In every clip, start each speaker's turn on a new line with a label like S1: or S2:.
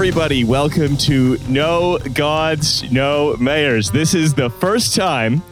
S1: everybody. Welcome to No Gods, No Mayors. This is the first time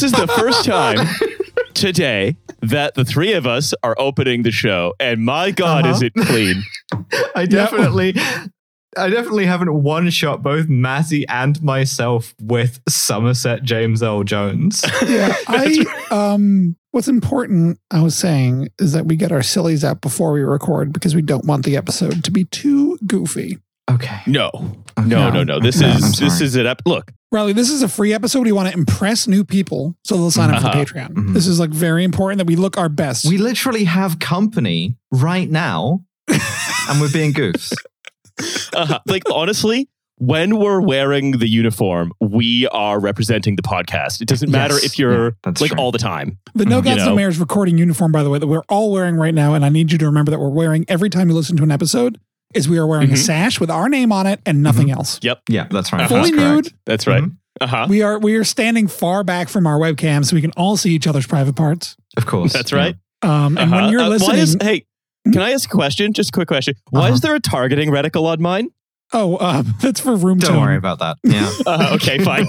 S1: today that the three of us are opening the show. And my God, is it clean.
S2: I definitely haven't one-shot both Matty and myself with Somerset James Earl Jones.
S3: Yeah, what's important, I was saying, is that we get our sillies out before we record because we don't want the episode to be too goofy.
S2: Okay.
S1: No. This is it. Look,
S3: Riley, this is a free episode. We want to impress new people, so they'll sign up for Patreon.
S2: Mm-hmm.
S3: This is like very important that we look our best.
S2: We literally have company right now, and we're being goofs.
S1: like, honestly, when we're wearing the uniform, we are representing the podcast. It doesn't matter if you're like true. All the time.
S3: The No Gods, No Mayors recording uniform, by the way, that we're all wearing right now, and I need you to remember that we're wearing every time you listen to an episode, is we are wearing a sash with our name on it and nothing else.
S1: Yep.
S2: Yeah, that's right.
S3: Fully nude.
S1: That's right.
S3: We are standing far back from our webcam so we can all see each other's private parts.
S2: Of course.
S1: That's right.
S3: And when you're listening...
S1: Can I ask a question? Just a quick question. Why is there a targeting reticle on mine?
S3: Oh, that's for room tone.
S2: Don't worry about that. Yeah.
S1: Okay, fine.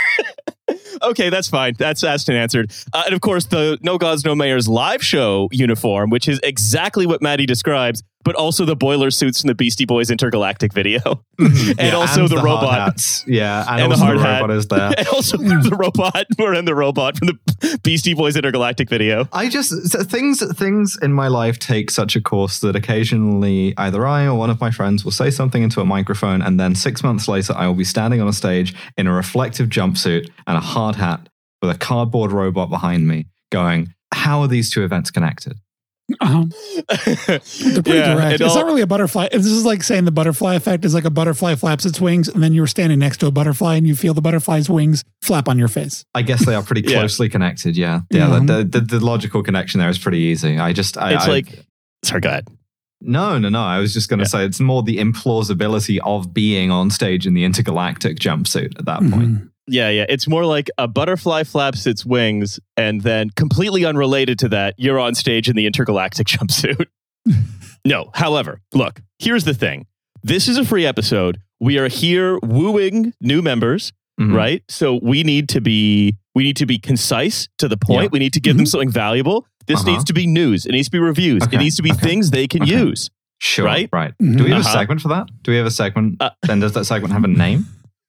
S1: Okay, that's fine. That's asked and answered. And of course, the No Gods, No Mayors live show uniform, which is exactly what Maddie describes, but also the boiler suits from the Beastie Boys Intergalactic video. And also the robot.
S2: Hats. Yeah, and also the robot is there.
S1: And also the robot. We're in the robot from the Beastie Boys Intergalactic video.
S2: Things in my life take such a course that occasionally either I or one of my friends will say something into a microphone, and then 6 months later I will be standing on a stage in a reflective jumpsuit and a hard hat with a cardboard robot behind me going, how are these two events connected?
S3: They're pretty direct. It's not really a butterfly. This is like saying the butterfly effect is like a butterfly flaps its wings, and then you were standing next to a butterfly and you feel the butterfly's wings flap on your face.
S2: I guess they are pretty closely connected. Yeah. The logical connection there is pretty easy.
S1: Sorry, go ahead.
S2: No. I was just going to say it's more the implausibility of being on stage in the intergalactic jumpsuit at that point.
S1: Yeah. It's more like a butterfly flaps its wings, and then completely unrelated to that, you're on stage in the intergalactic jumpsuit. No, however, look, here's the thing. This is a free episode. We are here wooing new members, right? So we need to be concise to the point. Yeah. We need to give them something valuable. This needs to be news. It needs to be reviews. Okay. It needs to be things they can use.
S2: Sure.
S1: Right?
S2: Do we have a segment for that? Do we have a segment? Then does that segment have a name?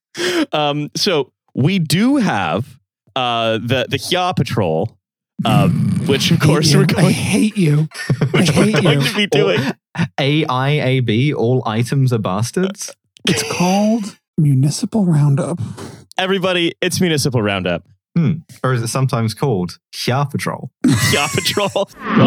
S1: So we do have the Hya Patrol, which of course we're going.
S3: I hate you.
S1: To be doing.
S2: AIAB, all items are bastards.
S3: It's called Municipal Roundup.
S1: Everybody, it's Municipal Roundup.
S2: Or is it sometimes called Hya Patrol?
S1: Hya Patrol.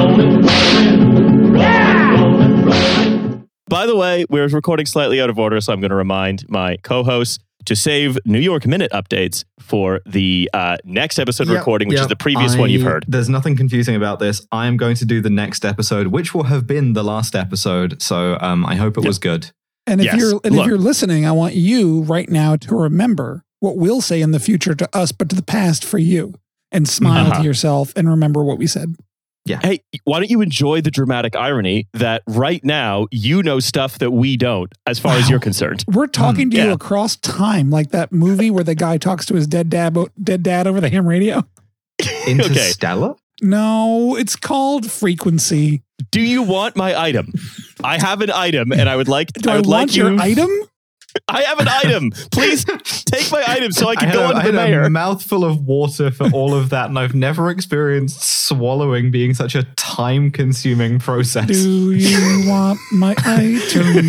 S1: By the way, we're recording slightly out of order, so I'm going to remind my co-hosts to save New York Minute updates for the next episode recording, which is the previous one you've heard.
S2: There's nothing confusing about this. I am going to do the next episode, which will have been the last episode. So I hope it was good.
S3: And if you're listening, I want you right now to remember what we'll say in the future to us, but to the past for you, and smile to yourself and remember what we said.
S2: Yeah.
S1: Hey, why don't you enjoy the dramatic irony that right now you know stuff that we don't, as far as you're concerned.
S3: We're talking to you across time, like that movie where the guy talks to his dead dad over the ham radio.
S2: Interstellar?
S3: No, it's called Frequency.
S1: Do you want my item? I have an item, and I would like.
S3: Your item?
S1: I have an item. Please take my item so I can go on to the mayor.
S2: I had a mouthful of water for all of that, and I've never experienced swallowing being such a time-consuming process.
S3: Do you want my item?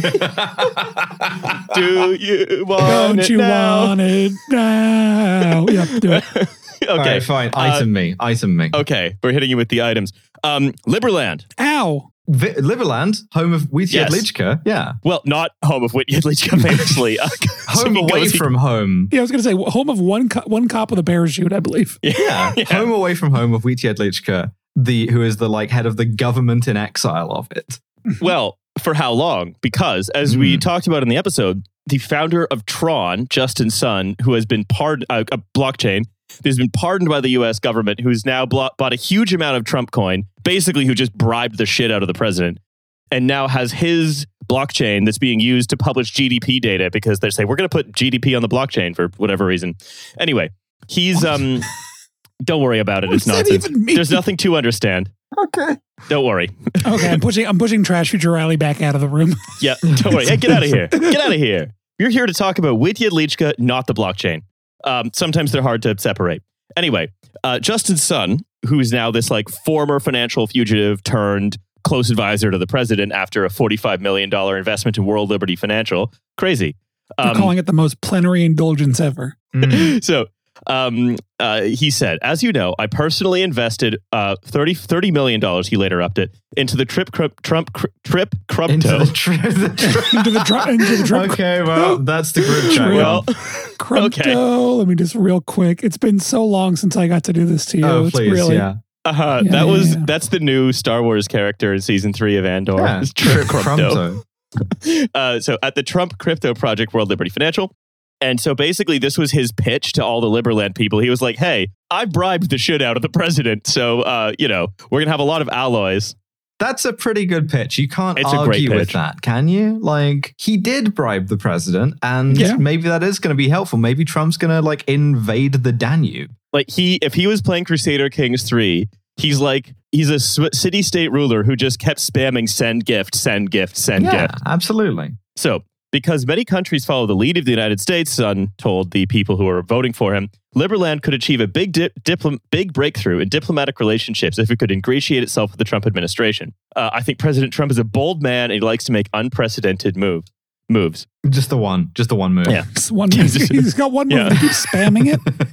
S1: Do you want
S3: Don't
S1: it
S3: you
S1: now?
S3: want it now? Yep, do it.
S1: Okay,
S2: all right, fine. Item me.
S1: Okay, we're hitting you with the items. Liberland.
S3: Ow.
S2: Liberland, home of Witjed Lichka. Yeah.
S1: Well, not home of Witjed Lichka, famously.
S2: Home away from home.
S3: Yeah, I was going to say home of one cop with a parachute, I believe.
S1: Yeah.
S2: Home away from home of Witjed Lichka, who is the head of the government in exile of it.
S1: Well, for how long? Because as we talked about in the episode, the founder of Tron, Justin Sun, who has been pardoned, a blockchain, who's been pardoned by the U.S. government, who's now bought a huge amount of Trump coin, basically who just bribed the shit out of the president, and now has his blockchain that's being used to publish GDP data because they say, we're going to put GDP on the blockchain for whatever reason. Anyway, he's... don't worry about it. It's nonsense. There's nothing to understand.
S2: Okay.
S1: Don't worry.
S3: Okay, I'm pushing Trash Future Riley back out of the room.
S1: Yeah, don't worry. Hey, get out of here. Get out of here. You're here to talk about with Jedlicka, not the blockchain. Sometimes they're hard to separate. Anyway, Justin Sun, who is now this like former financial fugitive turned close advisor to the president after a $45 million investment in World Liberty Financial. Crazy.
S3: They're calling it the most plenary indulgence ever.
S1: So he said, as you know, I personally invested $30 million, he later upped it, into the Trip Crypto.
S3: Into the Trip.
S2: Okay, well, that's the group chat.
S1: Well,
S3: Crypto.
S1: Okay.
S3: Let me just real quick. It's been so long since I got to do this to you.
S2: Oh,
S3: it's
S2: please,
S3: really,
S2: yeah.
S1: That's the new Star Wars character in season 3 of Andor.
S2: Yeah,
S1: Trip Crypto.
S2: Crypto.
S1: So at the Trump Crypto Project, World Liberty Financial. And so basically this was his pitch to all the Liberland people. He was like, hey, I bribed the shit out of the president. So, we're going to have a lot of alloys.
S2: That's a pretty good pitch. You can't
S1: It's a great
S2: argue with
S1: pitch.
S2: that, can you? Like, he did bribe the president, and maybe that is going to be helpful. Maybe Trump's going to, like, invade the Danube.
S1: Like, if he was playing Crusader Kings 3, he's a city-state ruler who just kept spamming send gift, send gift, send gift.
S2: Yeah, absolutely.
S1: So, because many countries follow the lead of the United States, Sun told the people who are voting for him, Liberland could achieve a big breakthrough in diplomatic relationships if it could ingratiate itself with the Trump administration. I think President Trump is a bold man and he likes to make unprecedented moves.
S2: Just the one move.
S1: Yeah.
S3: He's got one move. He keeps spamming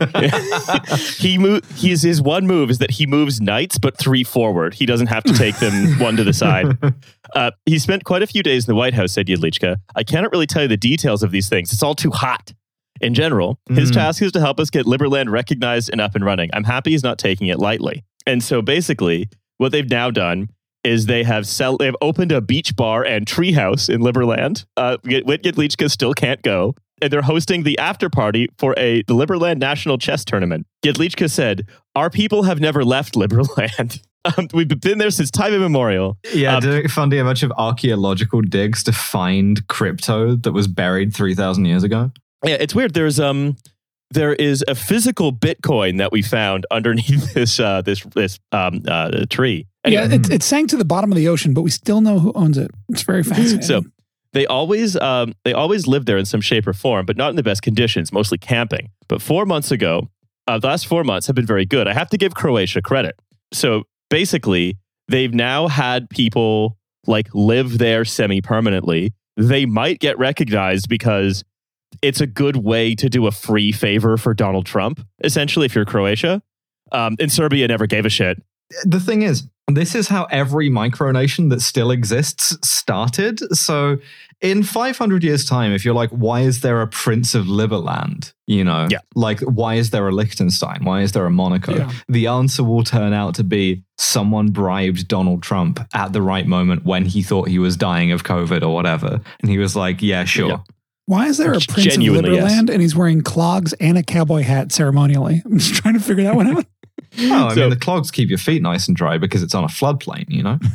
S3: it.
S1: His one move is that he moves knights, but 3 forward. He doesn't have to take them one to the side. He spent quite a few days in the White House, said Jedlicka. I cannot really tell you the details of these things. It's all too hot. In general, his task is to help us get Liberland recognized and up and running. I'm happy he's not taking it lightly. And so basically, what they've now done is they've opened a beach bar and treehouse in Liberland. Jedlicka still can't go. And they're hosting the after party for the Liberland National Chess Tournament. Jedlicka said, our people have never left Liberland. We've been there since time immemorial.
S2: Yeah, didn't it fund a bunch of archaeological digs to find crypto that was buried 3,000 years ago?
S1: Yeah, it's weird. There is a physical Bitcoin that we found underneath this tree. Anyway.
S3: Yeah, it sank to the bottom of the ocean, but we still know who owns it. It's very fascinating.
S1: So they always live there in some shape or form, but not in the best conditions, mostly camping. But 4 months ago, the last 4 months have been very good. I have to give Croatia credit. So basically, they've now had people like live there semi-permanently. They might get recognized because it's a good way to do a free favor for Donald Trump, essentially, if you're Croatia. And Serbia never gave a shit.
S2: The thing is, this is how every micronation that still exists started. So in 500 years' time, if you're like, why is there a Prince of Liberland? Like, why is there a Liechtenstein? Why is there a Monaco?
S3: Yeah.
S2: The answer will turn out to be someone bribed Donald Trump at the right moment when he thought he was dying of COVID or whatever. And he was like, yeah, sure. Yeah.
S3: Why is there a Prince of Liberland and he's wearing clogs and a cowboy hat ceremonially? I'm just trying to figure that one out.
S2: Oh, I mean, the clogs keep your feet nice and dry because it's on a floodplain,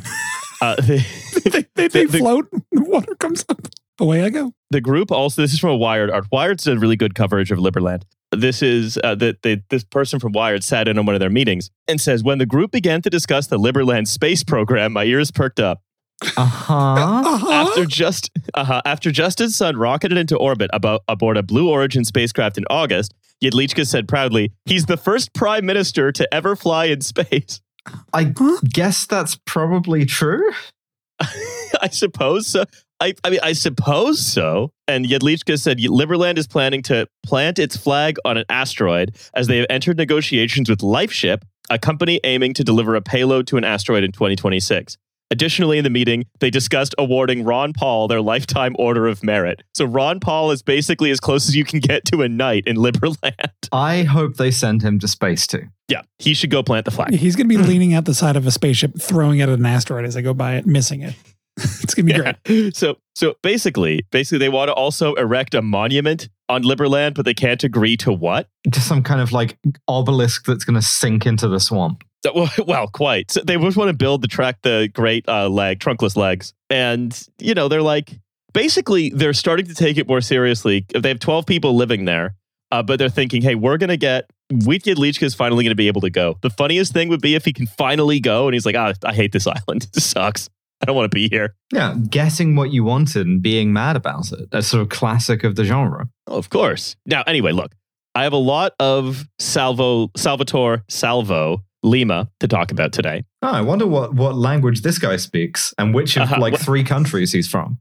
S3: They float, the water comes up. Away I go.
S1: The group also, this is from Wired. Wired's done really good coverage of Liberland. This is this person from Wired sat in on one of their meetings and says, when the group began to discuss the Liberland space program, my ears perked up. After Justin Sun rocketed into orbit aboard a Blue Origin spacecraft in August, Jedlicka said proudly, he's the first prime minister to ever fly in space.
S2: I guess that's probably true.
S1: I suppose so. I suppose so. And Jedlicka said Liberland is planning to plant its flag on an asteroid as they have entered negotiations with LifeShip, a company aiming to deliver a payload to an asteroid in 2026. Additionally, in the meeting, they discussed awarding Ron Paul their Lifetime Order of Merit. So Ron Paul is basically as close as you can get to a knight in Liberland.
S2: I hope they send him to space too.
S1: Yeah, he should go plant the flag.
S3: He's going to be leaning out the side of a spaceship, throwing it at an asteroid as they go by it, missing it. It's going to be great.
S1: So basically, they want to also erect a monument on Liberland, but they can't agree to what?
S2: Just some kind of like obelisk that's going to sink into the swamp.
S1: Well, quite. So they just want to build the great trunkless legs. And, they're like, basically, they're starting to take it more seriously. They have 12 people living there, but they're thinking, hey, Wheatkid Leachka is finally going to be able to go. The funniest thing would be if he can finally go and he's like, I hate this island. This sucks. I don't want to be here.
S2: Yeah, getting what you wanted and being mad about it. That's sort of classic of the genre.
S1: Oh, of course. Now, anyway, look, I have a lot of Salvatore Salvo Lima to talk about today.
S2: Oh, I wonder what language this guy speaks and which of 3 countries he's from.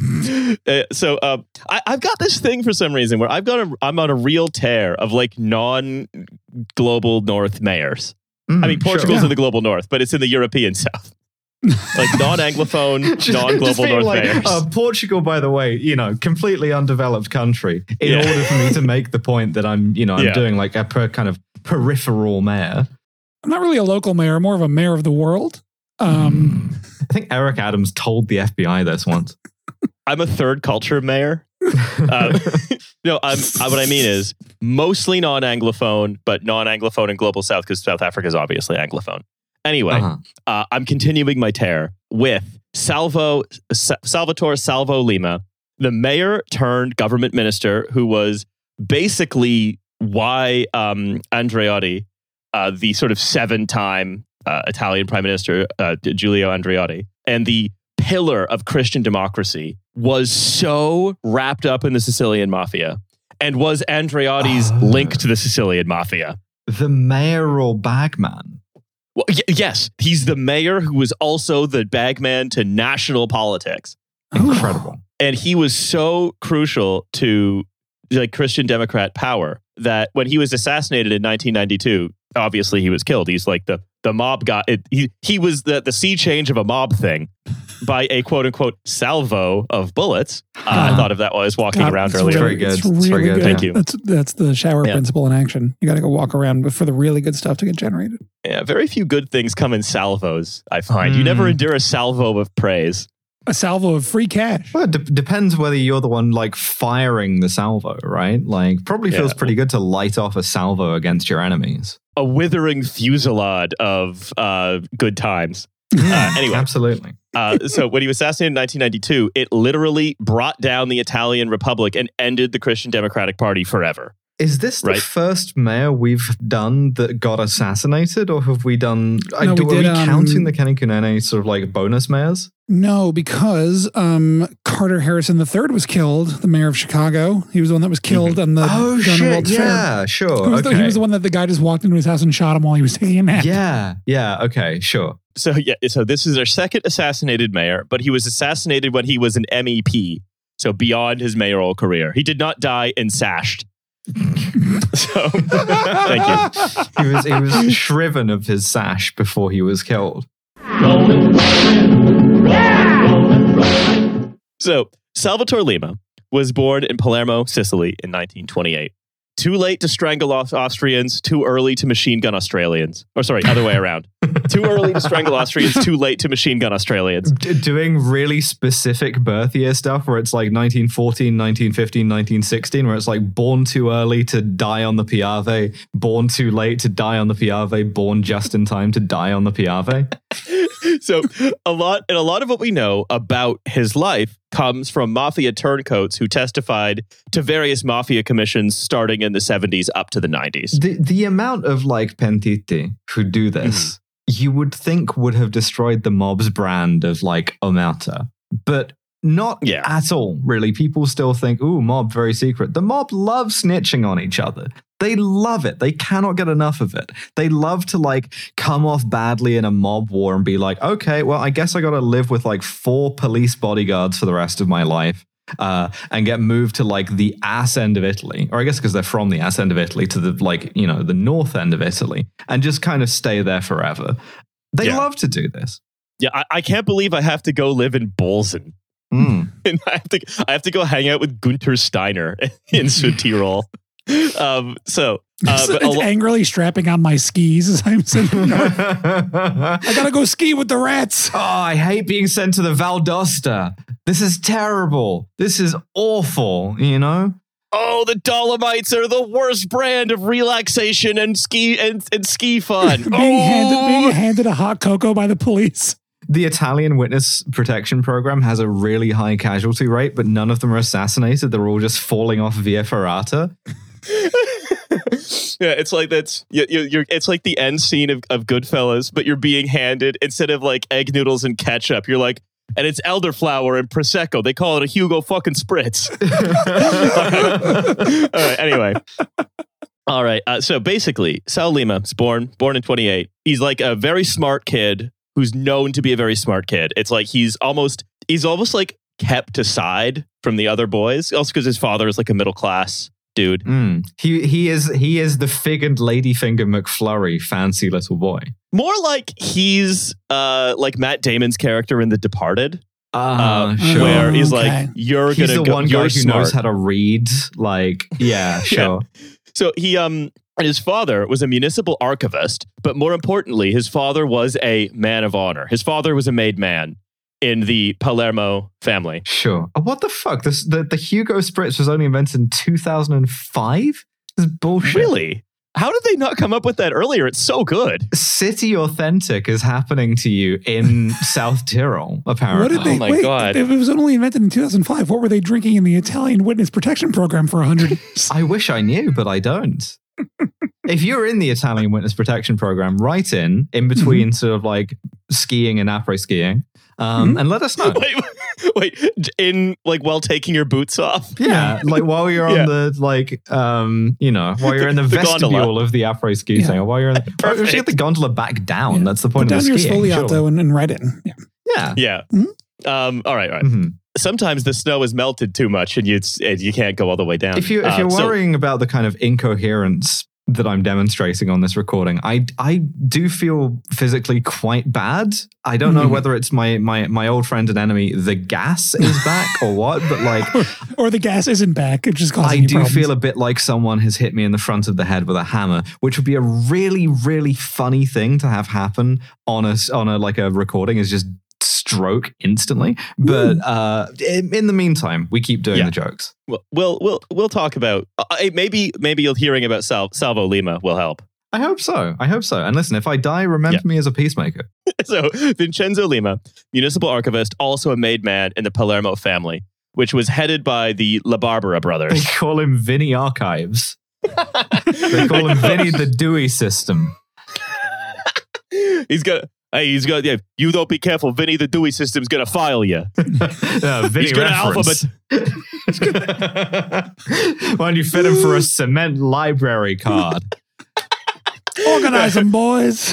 S1: So I've got this thing for some reason where I'm on a real tear of like non-global North mayors. I mean, Portugal's in the global North, but it's in the European South. Like non-Anglophone, non-global North mayors.
S2: Portugal, by the way, completely undeveloped country. In order for me to make the point that I'm doing like a kind of peripheral mayor.
S3: I'm not really a local mayor, more of a mayor of the world.
S2: I think Eric Adams told the FBI this once.
S1: I'm a third culture mayor. What I mean is mostly non-Anglophone, but non-Anglophone in Global South because South Africa is obviously Anglophone. Anyway, I'm continuing my tear with Salvatore Salvo Lima, the mayor turned government minister who was basically why Andreotti, the sort of 7-time Italian prime minister, Giulio Andreotti, and the pillar of Christian democracy, was so wrapped up in the Sicilian mafia and was Andreotti's link to the Sicilian mafia.
S2: The mayoral bagman.
S1: Well, yes, he's the mayor who was also the bagman to national politics.
S2: Incredible.
S1: And he was so crucial to like Christian Democrat power that when he was assassinated in 1992, obviously he was killed. He's like the mob guy. He was the sea change of a mob thing by a quote unquote salvo of bullets. I thought of that while I was walking around earlier.
S2: Very good.
S3: It's really good.
S1: Thank you.
S3: That's the shower principle in action. You got to go walk around for the really good stuff to get generated.
S1: Yeah, very few good things come in salvos, I find. You never endure a salvo of praise.
S3: A salvo of free cash.
S2: Well, it depends whether you're the one like firing the salvo, right? Like probably feels pretty good to light off a salvo against your enemies.
S1: A withering fusillade of good times. Anyway.
S2: Absolutely.
S1: So when he was assassinated in 1992, it literally brought down the Italian Republic and ended the Christian Democratic Party forever.
S2: Is this the first mayor we've done that got assassinated, or have we done?
S3: No,
S2: are we counting the Kenny Kunene sort of like bonus mayors?
S3: No, because Carter Harrison III was killed, the mayor of Chicago. He was the one that was killed on the Gun and World's Fair.
S2: Yeah, sure.
S3: He was the one that the guy just walked into his house and shot him while he was taking a nap.
S2: Yeah. Okay, sure.
S1: So this is our second assassinated mayor, but he was assassinated when he was an MEP, so beyond his mayoral career. He did not die ensashed. So, thank you.
S2: He was shriven of his sash before he was killed.
S1: So, Salvatore Lima was born in Palermo, Sicily in 1928. Too late to strangle Austrians, too early to machine gun Australians. Or sorry, other way around. Too early to strangle Austrians, too late to machine gun Australians.
S2: Doing really specific birth year stuff where it's like 1914, 1915, 1916, where it's like born too early to die on the Piave, born too late to die on the Piave, born just in time to die on the Piave.
S1: So a lot of what we know about his life comes from mafia turncoats who testified to various mafia commissions starting in the 70s up to the 90s.
S2: The amount of like pentiti who do this, you would think would have destroyed the mob's brand of like omerta, but not at all, really. People still think, ooh, mob, very secret. The mob loves snitching on each other. They love it. They cannot get enough of it. They love to like come off badly in a mob war and be like, okay, well, I guess I got to live with like 4 police bodyguards for the rest of my life and get moved to like the ass end of Italy. Or I guess because they're from the ass end of Italy to the like, the north end of Italy and just kind of stay there forever. They love to do this.
S1: Yeah, I can't believe I have to go live in Bolzen. And I have to go hang out with Gunther Steiner in Südtirol.
S3: It's angrily strapping on my skis as I'm sitting there. I gotta go ski with the rats.
S2: Oh, I hate being sent to the Val d'Aosta. This is terrible. This is awful,
S1: oh, the Dolomites are the worst brand of relaxation and ski fun.
S3: being handed a hot cocoa by the police.
S2: The Italian Witness Protection Program has a really high casualty rate, but none of them are assassinated. They're all just falling off via ferrata.
S1: Yeah, it's like it's like the end scene of Goodfellas, but you're being handed, instead of like egg noodles and ketchup, you're like, and it's elderflower and Prosecco. They call it a Hugo fucking Spritz. All right, anyway. All right. So basically, Sal Lima is born in 28. He's like a very smart kid who's known to be a very smart kid. It's like he's almost like kept aside from the other boys, also because his father is like a middle class dude.
S2: He is the Fig and Ladyfinger McFlurry fancy little boy.
S1: More like he's like Matt Damon's character in The Departed.
S2: Sure.
S1: Where he's like, he's
S2: the one guy who knows how to read. Like, yeah, sure.
S1: Yeah. So he and his father was a municipal archivist, but more importantly, his father was a man of honor. His father was a made man in the Palermo family.
S2: Sure. What the fuck? The Hugo Spritz was only invented in 2005? This is bullshit.
S1: Really? How did they not come up with that earlier? It's so good.
S2: City Authentic is happening to you in South Tyrol, apparently.
S3: Oh my God. It was only invented in 2005. What were they drinking in the Italian Witness Protection Program for 100 years?
S2: I wish I knew, but I don't. If you're in the Italian Witness Protection Program, write in between sort of like skiing and après skiing, and let us know.
S1: Wait, in like while taking your boots off?
S2: Yeah, like while you're on the like, while you're in the vestibule
S1: gondola
S2: of the après ski thing, or while you're in you should get the gondola back down. That's the point of the skiing.
S3: Put down your sfogliato and write in.
S2: Yeah.
S1: All right. Mm-hmm. Sometimes the snow is melted too much, and you can't go all the way down.
S2: If you're worrying about the kind of incoherence that I'm demonstrating on this recording, I do feel physically quite bad. I don't know whether it's my old friend and enemy, the gas, is back or what, but like,
S3: or the gas isn't back. It just causing
S2: I do
S3: problems.
S2: feel a bit like someone has hit me in the front of the head with a hammer, which would be a really, really funny thing to have happen on a like a recording, is just stroke instantly. But in the meantime, we keep doing the jokes.
S1: We'll talk about maybe you'll hearing about Salvo Lima will help.
S2: I hope so. And listen, if I die, remember me as a peacemaker.
S1: So Vincenzo Lima, municipal archivist, also a made man in the Palermo family, which was headed by the La Barbara brothers.
S2: They call him Vinny Archives. They call him Vinny the Dewey System.
S1: He's got, you don't be careful. Vinny the Dewey System's going to file you.
S2: Vinny
S1: he's going to alphabet.
S2: Why don't you fit him for a cement library card?
S3: Organize them, boys.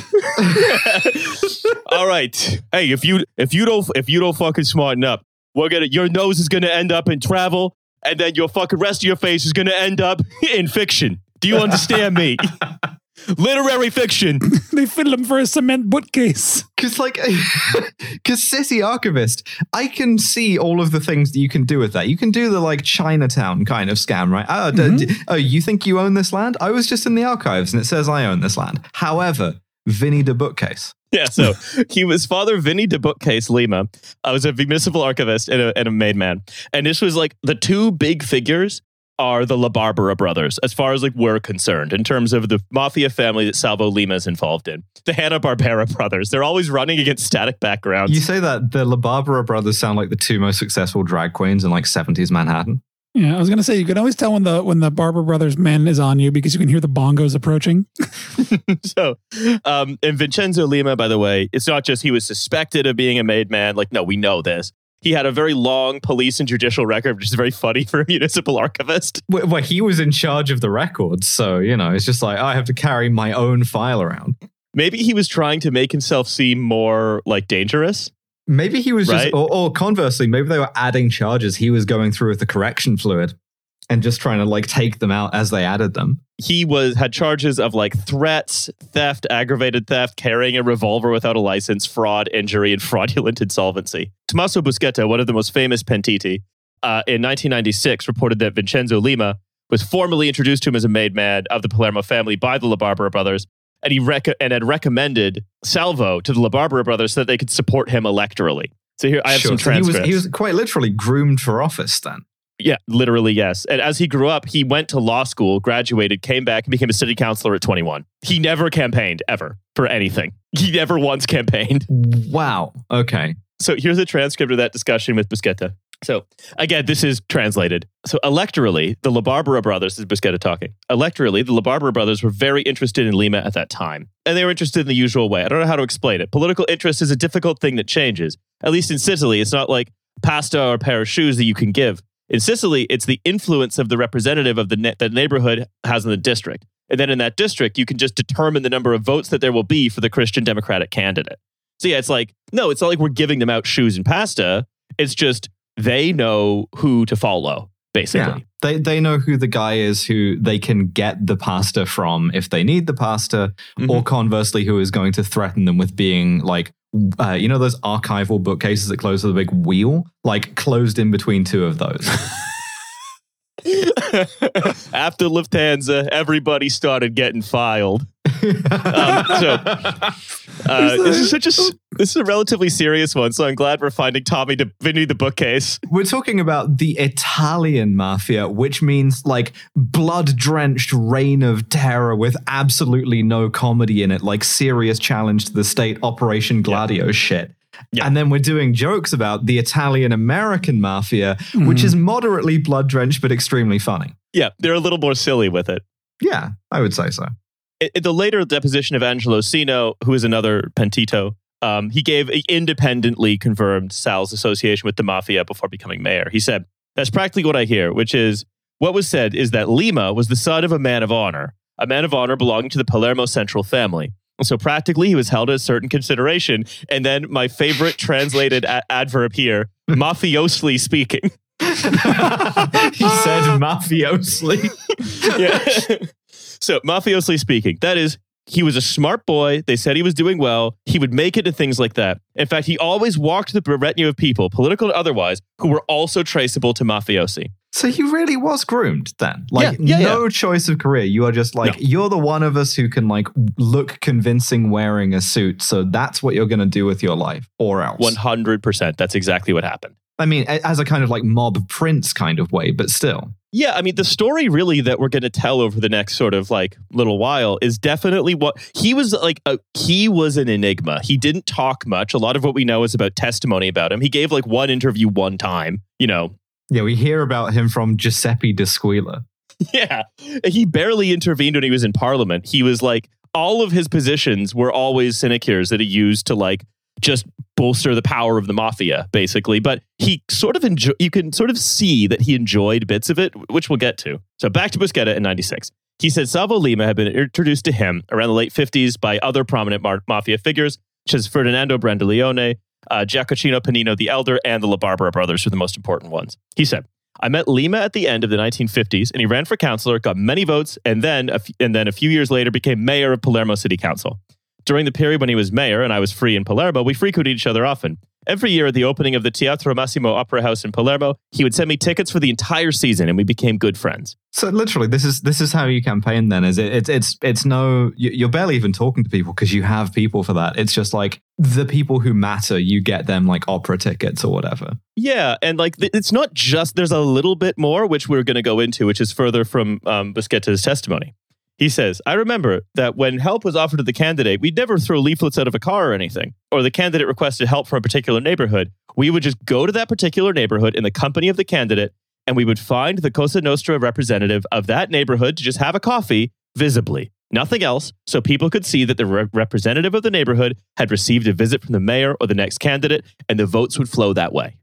S1: All right. Hey, if you don't fucking smarten up, your nose is gonna end up in travel, and then your fucking rest of your face is gonna end up in fiction. Do you understand me? Literary fiction.
S3: They fiddle him for a cement bookcase.
S2: Because City Archivist, I can see all of the things that you can do with that. You can do the like Chinatown kind of scam, right? Oh, you think you own this land? I was just in the archives and it says I own this land. However, Vinny the Bookcase.
S1: Yeah, so he was Father Vinny de Bookcase Lima. I was a municipal archivist and a made man. And this was like the two big figures are the La Barbara brothers, as far as like we're concerned, in terms of the mafia family that Salvo Lima is involved in. The Hanna-Barbera brothers. They're always running against static backgrounds.
S2: You say that the La Barbara brothers sound like the two most successful drag queens in like 70s Manhattan.
S3: Yeah, I was going to say, you can always tell when the Barber Brothers men is on you because you can hear the bongos approaching.
S1: So, and Vincenzo Lima, by the way, it's not just he was suspected of being a made man. Like, no, we know this. He had a very long police and judicial record, which is very funny for a municipal archivist.
S2: Well, he was in charge of the records. So, it's just like, I have to carry my own file around.
S1: Maybe he was trying to make himself seem more like dangerous.
S2: Maybe he was just, or conversely, maybe they were adding charges. He was going through with the correction fluid and just trying to like take them out as they added them.
S1: He had charges of like threats, theft, aggravated theft, carrying a revolver without a license, fraud, injury, and fraudulent insolvency. Tommaso Buscetta, one of the most famous pentiti, in 1996 reported that Vincenzo Lima was formally introduced to him as a made man of the Palermo family by the La Barbara brothers. And he had recommended Salvo to the La Barbara brothers so that they could support him electorally. So here I have some transcripts.
S2: He was quite literally groomed for office then.
S1: Yeah, literally, yes. And as he grew up, he went to law school, graduated, came back, and became a city councilor at 21. He never campaigned, ever, for anything. He never once campaigned.
S2: Wow. Okay.
S1: So here's a transcript of that discussion with Busqueta. So again, this is translated. So electorally, the La Barbara brothers, this is Busqueta talking. Electorally, the La Barbara brothers were very interested in Lima at that time. And they were interested in the usual way. I don't know how to explain it. Political interest is a difficult thing that changes. At least in Sicily, it's not like pasta or a pair of shoes that you can give. In Sicily, it's the influence of the representative of the neighborhood has in the district. And then in that district, you can just determine the number of votes that there will be for the Christian Democratic candidate. So yeah, it's like, no, it's not like we're giving them out shoes and pasta. It's just they know who to follow, basically.
S2: Yeah. They know who the guy is who they can get the pasta from if they need the pasta, or conversely, who is going to threaten them with being like, you know, those archival bookcases that close with a big wheel, like closed in between two of those.
S1: After Lufthansa, everybody started getting filed. This is a relatively serious one, so I'm glad we're finding Tommy Vinny the bookcase.
S2: We're talking about the Italian mafia, which means like blood-drenched reign of terror with absolutely no comedy in it, like serious challenge to the state, Operation Gladio shit. Yeah. And then we're doing jokes about the Italian-American mafia, which is moderately blood-drenched but extremely funny.
S1: Yeah, they're a little more silly with it.
S2: Yeah, I would say so.
S1: In the later deposition of Angelo Sino, who is another pentito, he independently confirmed Sal's association with the mafia before becoming mayor. He said, "That's practically what I hear, which is, what was said is that Lima was the son of a man of honor belonging to the Palermo Central family. So practically, he was held at a certain consideration." And then my favorite translated adverb here, mafiosely speaking.
S2: He said mafiosely.
S1: Yeah. So, mafiosely speaking, that is, he was a smart boy. They said he was doing well. He would make it to things like that. In fact, he always walked the retinue of people, political and otherwise, who were also traceable to mafiosi.
S2: So he really was groomed then? Like, no choice of career. You are just like, you're the one of us who can like look convincing wearing a suit. So that's what you're going to do with your life, or else.
S1: 100%. That's exactly what happened.
S2: I mean, as a kind of like mob prince kind of way, but still.
S1: Yeah, I mean, the story really that we're going to tell over the next sort of like little while is definitely what he was like. He was an enigma. He didn't talk much. A lot of what we know is about testimony about him. He gave like one interview one time, you know.
S2: Yeah, we hear about him from Giuseppe D'Squila.
S1: Yeah, he barely intervened when he was in Parliament. He was like, all of his positions were always sinecures that he used to like just bolster the power of the mafia, basically. But he sort of you can sort of see that he enjoyed bits of it, which we'll get to. So back to Busqueta in 96. He said Salvo Lima had been introduced to him around the late 50s by other prominent mafia figures, such as Ferdinando Brandolione, Giacchino Panino the Elder, and the La Barbara brothers were the most important ones. He said, "I met Lima at the end of the 1950s, and he ran for councilor, got many votes, and then a few years later became mayor of Palermo City Council. During the period when he was mayor and I was free in Palermo, we frequented each other often. Every year at the opening of the Teatro Massimo Opera House in Palermo, he would send me tickets for the entire season, and we became good friends."
S2: So literally, this is how you campaign. Then is it? It's no. You're barely even talking to people because you have people for that. It's just like the people who matter. You get them like opera tickets or whatever.
S1: Yeah, and like it's not just. There's a little bit more which we're going to go into, which is further from Busqueta's testimony. He says, "I remember that when help was offered to the candidate, we'd never throw leaflets out of a car or anything, or the candidate requested help from a particular neighborhood. We would just go to that particular neighborhood in the company of the candidate, and we would find the Cosa Nostra representative of that neighborhood to just have a coffee visibly. Nothing else, so people could see that the representative of the neighborhood had received a visit from the mayor or the next candidate, and the votes would flow that way."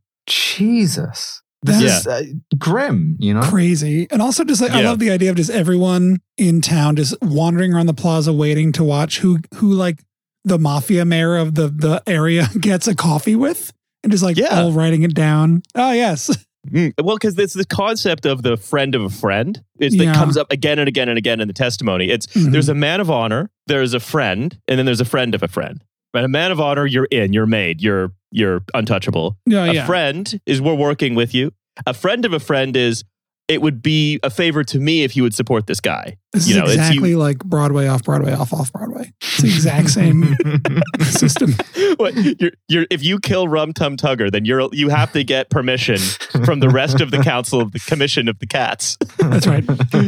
S2: Jesus. This is grim, you know?
S3: Crazy. And also just like, I love the idea of just everyone in town just wandering around the plaza waiting to watch who like the mafia mayor of the area gets a coffee with, and just like all writing it down. Oh, yes.
S1: Well, because it's the concept of the friend of a friend. That comes up again and again and again in the testimony. It's there's a man of honor, there's a friend, and then there's a friend of a friend. Right? A man of honor, you're made, you're untouchable. A friend is we're working with you. A friend of a friend is it would be a favor to me if you would support this guy.
S3: This is exactly like Broadway, off Broadway, off Broadway. It's the exact same system.
S1: What, if you kill Rum Tum Tugger, then you have to get permission from the rest of the council of the commission of the cats.
S3: That's right.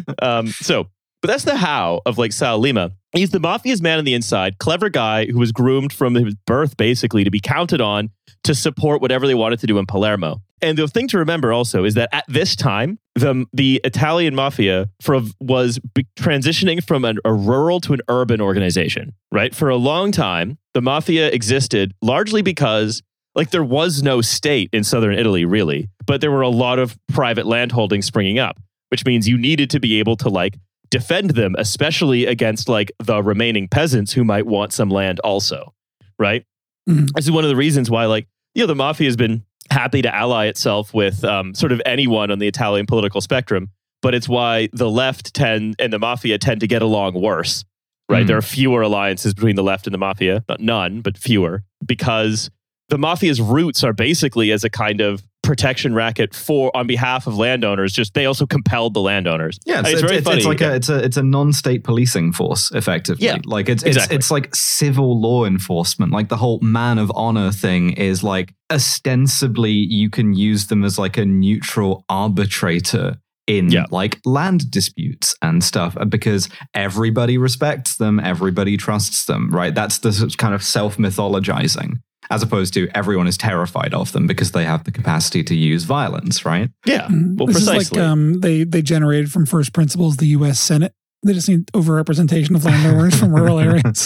S1: But that's the how of like Sal Lima. He's the mafia's man on the inside, clever guy who was groomed from his birth, basically, to be counted on to support whatever they wanted to do in Palermo. And the thing to remember also is that at this time, the Italian mafia was transitioning from a rural to an urban organization, right? For a long time, the mafia existed largely because like there was no state in southern Italy, really, but there were a lot of private landholdings springing up, which means you needed to be able to like defend them, especially against like the remaining peasants who might want some land also, right? Mm-hmm. This is one of the reasons why like, the mafia has been happy to ally itself with sort of anyone on the Italian political spectrum, but it's why the left and the mafia tend to get along worse, right? There are fewer alliances between the left and the mafia, not none, but fewer, because the mafia's roots are basically as a kind of protection racket on behalf of landowners. Just they also compelled the landowners.
S2: Yeah, it's very funny. It's like it's a non-state policing force, effectively.
S1: Yeah,
S2: like it's like civil law enforcement. Like the whole man of honor thing is like ostensibly you can use them as like a neutral arbitrator in like land disputes and stuff because everybody respects them, everybody trusts them, right? That's the kind of self-mythologizing. As opposed to everyone is terrified of them because they have the capacity to use violence, right?
S1: Yeah, well,
S3: this
S1: precisely.
S3: Is like they generated from first principles the U.S. Senate. They just need overrepresentation of landowners from rural areas.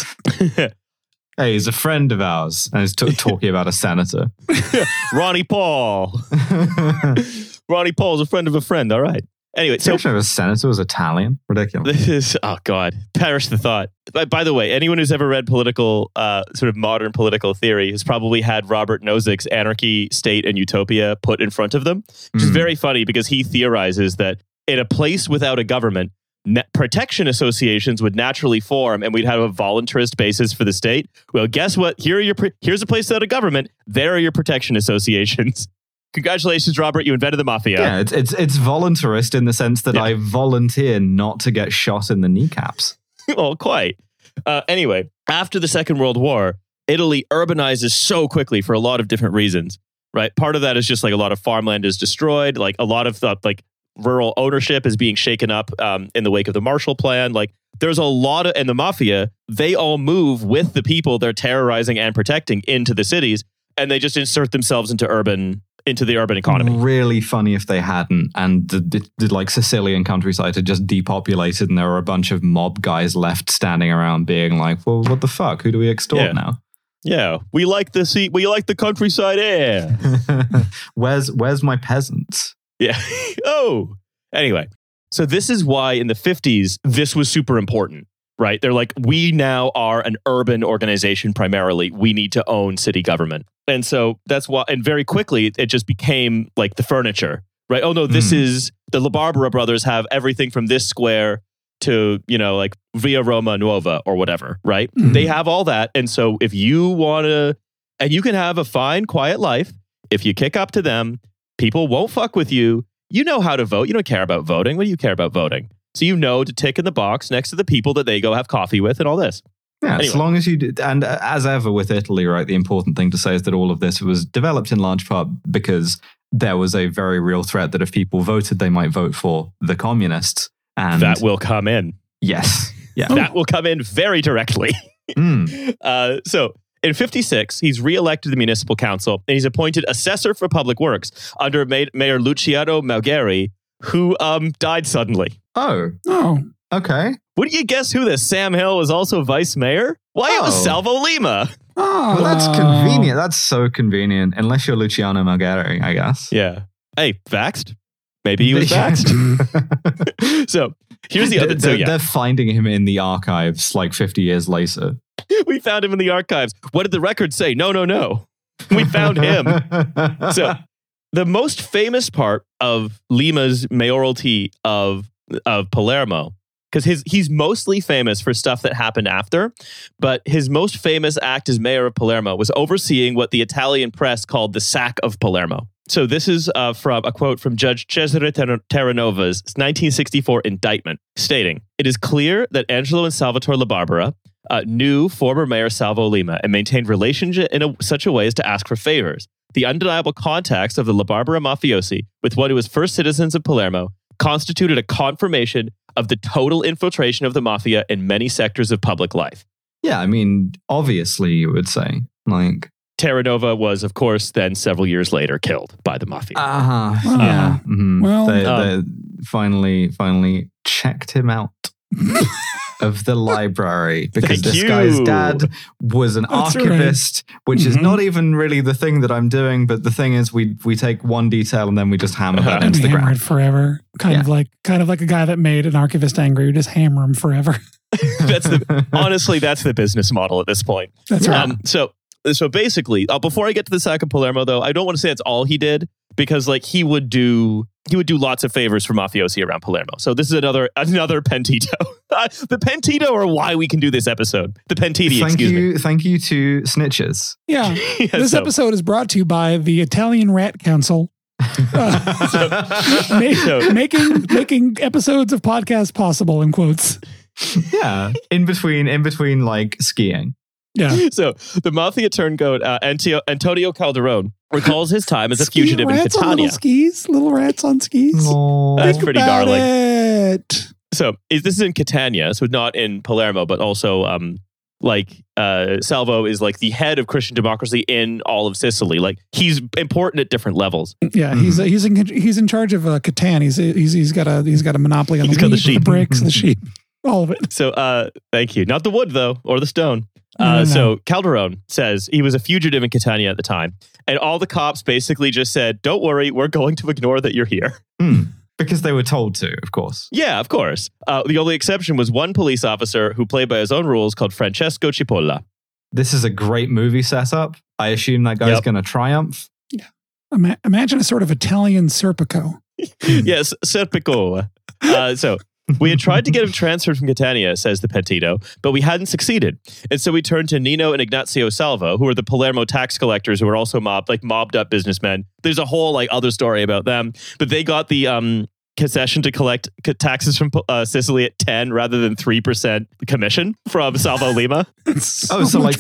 S2: Hey, he's a friend of ours, and he's talking about a senator.
S1: Ronnie Paul. Ronnie Paul's a friend of a friend. All right. Anyway, so
S2: a senator was Italian. Ridiculous.
S1: This is God, perish the thought. By the way, anyone who's ever read political, sort of modern political theory has probably had Robert Nozick's Anarchy, State, and Utopia put in front of them, which is very funny because he theorizes that in a place without a government, protection associations would naturally form, and we'd have a voluntarist basis for the state. Well, guess what? Here's a place without a government. There are your protection associations. Congratulations, Robert. You invented the mafia.
S2: Yeah, it's voluntarist in the sense that I volunteer not to get shot in the kneecaps.
S1: Well, quite. Anyway, after the Second World War, Italy urbanizes so quickly for a lot of different reasons, right? Part of that is just like a lot of farmland is destroyed. Like a lot of like rural ownership is being shaken up in the wake of the Marshall Plan. Like there's a lot of, and the mafia, they all move with the people they're terrorizing and protecting into the cities, and they just insert themselves into the urban economy.
S2: Really funny if they hadn't, and the like Sicilian countryside had just depopulated, and there were a bunch of mob guys left standing around, being like, "Well, what the fuck? Who do we extort now?"
S1: Yeah, we like the countryside air.
S2: Where's my peasants?
S1: Yeah. Oh. Anyway, so this is why in the 50s this was super important. Right? They're like, we now are an urban organization primarily. We need to own city government. And so that's why, and very quickly, it just became like the furniture, right? Oh no, this is, the La Barbara brothers have everything from this square to, like Via Roma Nuova or whatever, right? Mm-hmm. They have all that. And so if you want to, and you can have a fine, quiet life, if you kick up to them, people won't fuck with you. You know how to vote. You don't care about voting. What do you care about voting? So you know to tick in the box next to the people that they go have coffee with and all this.
S2: Yeah, anyway. As long as you do. And as ever with Italy, right, the important thing to say is that all of this was developed in large part because there was a very real threat that if people voted, they might vote for the communists. And
S1: that will come in.
S2: Yes. Yeah.
S1: That will come in very directly. So in 56, he's reelected to the municipal council and he's appointed assessor for public works under Mayor Luciano Malgeri, who died suddenly.
S2: Oh. Okay.
S1: Would you guess who this Sam Hill was also vice mayor? Why, it was Salvo Lima.
S2: Oh, well, that's convenient. That's so convenient. Unless you're Luciano Malgeri, I guess.
S1: Yeah. Hey, vaxxed? Maybe he was vaxxed. So here's the other.
S2: They're finding him in the archives like 50 years later.
S1: We found him in the archives. What did the record say? No. We found him. So the most famous part of Lima's mayoralty of Palermo, because he's mostly famous for stuff that happened after, but his most famous act as mayor of Palermo was overseeing what the Italian press called the sack of Palermo. So this is from a quote from Judge Cesare Terranova's 1964 indictment, stating, "It is clear that Angelo and Salvatore La Barbera knew former Mayor Salvo Lima and maintained relationship in such a way as to ask for favors. The undeniable contacts of the La Barbera mafiosi with what was first citizens of Palermo constituted a confirmation of the total infiltration of the mafia in many sectors of public life."
S2: Yeah, I mean, obviously, you would say, like...
S1: Terranova was, of course, then several years later killed by the mafia.
S2: Yeah. Mm-hmm.
S3: Well,
S2: they finally checked him out of the library because this guy's dad was an archivist, which is not even really the thing that I'm doing. But the thing is, we take one detail and then we just hammer that into the ground
S3: forever. Kind of like a guy that made an archivist angry. You just hammer him forever.
S1: Honestly, that's the business model at this point.
S3: That's right.
S1: So basically, before I get to the sack of Palermo, though, I don't want to say it's all he did, because like he would do lots of favors for mafiosi around Palermo. So this is another pentito. The pentito are why we can do this episode. The pentiti, excuse me.
S2: Thank you to snitches.
S3: Yeah. This episode is brought to you by the Italian Rat Council. Making episodes of podcasts possible, in quotes.
S2: Yeah. In between like skiing.
S3: Yeah.
S1: So the mafia turncoat Antonio Calderone recalls his time as a fugitive in Catania.
S3: Little rats on skis.
S1: That's pretty darling.
S3: It.
S1: So this is in Catania, so not in Palermo, but also Salvo is like the head of Christian democracy in all of Sicily. Like he's important at different levels.
S3: Yeah, he's in charge of Catan. He's got a monopoly on the sheep, the bricks, the sheep, all of it.
S1: So thank you. Not the wood though, or the stone.
S3: No.
S1: So Calderone says he was a fugitive in Catania at the time, and all the cops basically just said, "Don't worry, we're going to ignore that you're here."
S2: Because they were told to, of course.
S1: Yeah, of course. The only exception was one police officer who played by his own rules called Francesco Cipolla.
S2: This is a great movie setup. I assume that guy's going to triumph.
S3: Yeah. Imagine a sort of Italian Serpico.
S1: Yes, Serpico. So we had tried to get him transferred from Catania, says the Pentito, but we hadn't succeeded. And so we turned to Nino and Ignazio Salvo, who are the Palermo tax collectors who are also mobbed up businessmen. There's a whole other story about them, but they got the concession to collect taxes from Sicily at 10 rather than 3% commission from Salvo Lima.
S2: So like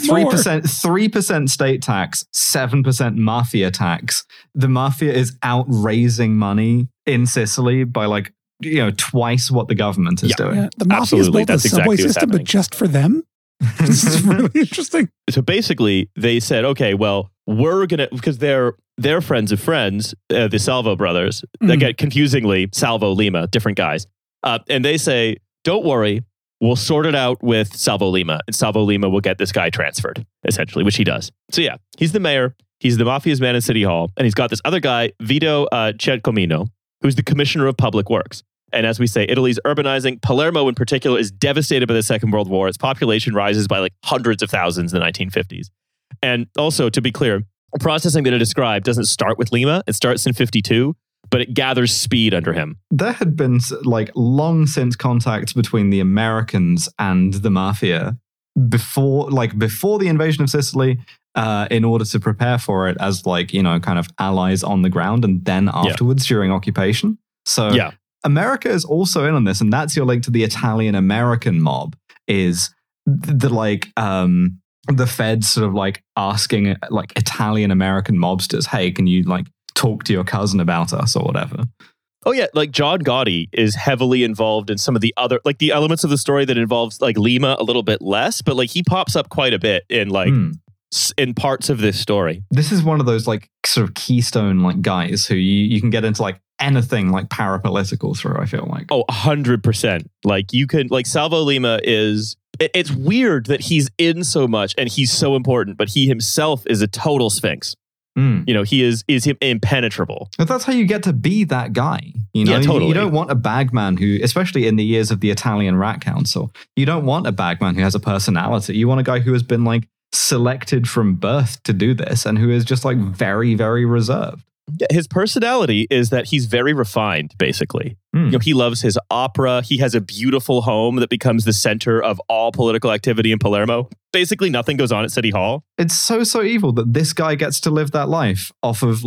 S2: 3% state tax, 7% mafia tax. The mafia is outraising money in Sicily by twice what the is doing.
S3: Yeah, the mafia is built a subway system, but just for them. This is really interesting.
S1: So basically, they said, "Okay, well, we're gonna," because they're friends of friends, the Salvo brothers. Again, confusingly, Salvo Lima, different guys, and they say, "Don't worry, we'll sort it out with Salvo Lima, and Salvo Lima will get this guy transferred, essentially," which he does. So yeah, he's the mayor, he's the mafia's man in City Hall, and he's got this other guy, Vito Cercomino, who's the commissioner of public works. And as we say, Italy's urbanizing. Palermo in particular is devastated by the Second World War. Its population rises by hundreds of thousands in the 1950s. And also, to be clear, the process I'm going to describe doesn't start with Lima. It starts in 52, but it gathers speed under him.
S2: There had been long since contact between the Americans and the mafia before the invasion of Sicily, in order to prepare for it as kind of allies on the ground, and then afterwards during occupation. So America is also in on this, and that's your link to the Italian-American mob, is the feds sort of asking Italian-American mobsters, "Hey, can you talk to your cousin about us," or whatever.
S1: Oh yeah, John Gotti is heavily involved in some of the other the elements of the story that involves Lima a little bit less, but he pops up quite a bit in in parts of this story.
S2: This is one of those sort of keystone guys who you can get into anything parapolitical through, I feel like.
S1: Oh, 100%. You can Salvo Lima is, it's weird that he's in so much and he's so important, but he himself is a total sphinx. He is impenetrable.
S2: But that's how you get to be that guy.
S1: Yeah, totally.
S2: You don't want a bagman who, especially in the years of the Italian Rat Council, you don't want a bagman who has a personality. You want a guy who has been selected from birth to do this and who is just very, very reserved.
S1: Yeah, his personality is that he's very refined, basically. He loves his opera. He has a beautiful home that becomes the center of all political activity in Palermo. Basically, nothing goes on at City Hall.
S2: It's so evil that this guy gets to live that life off of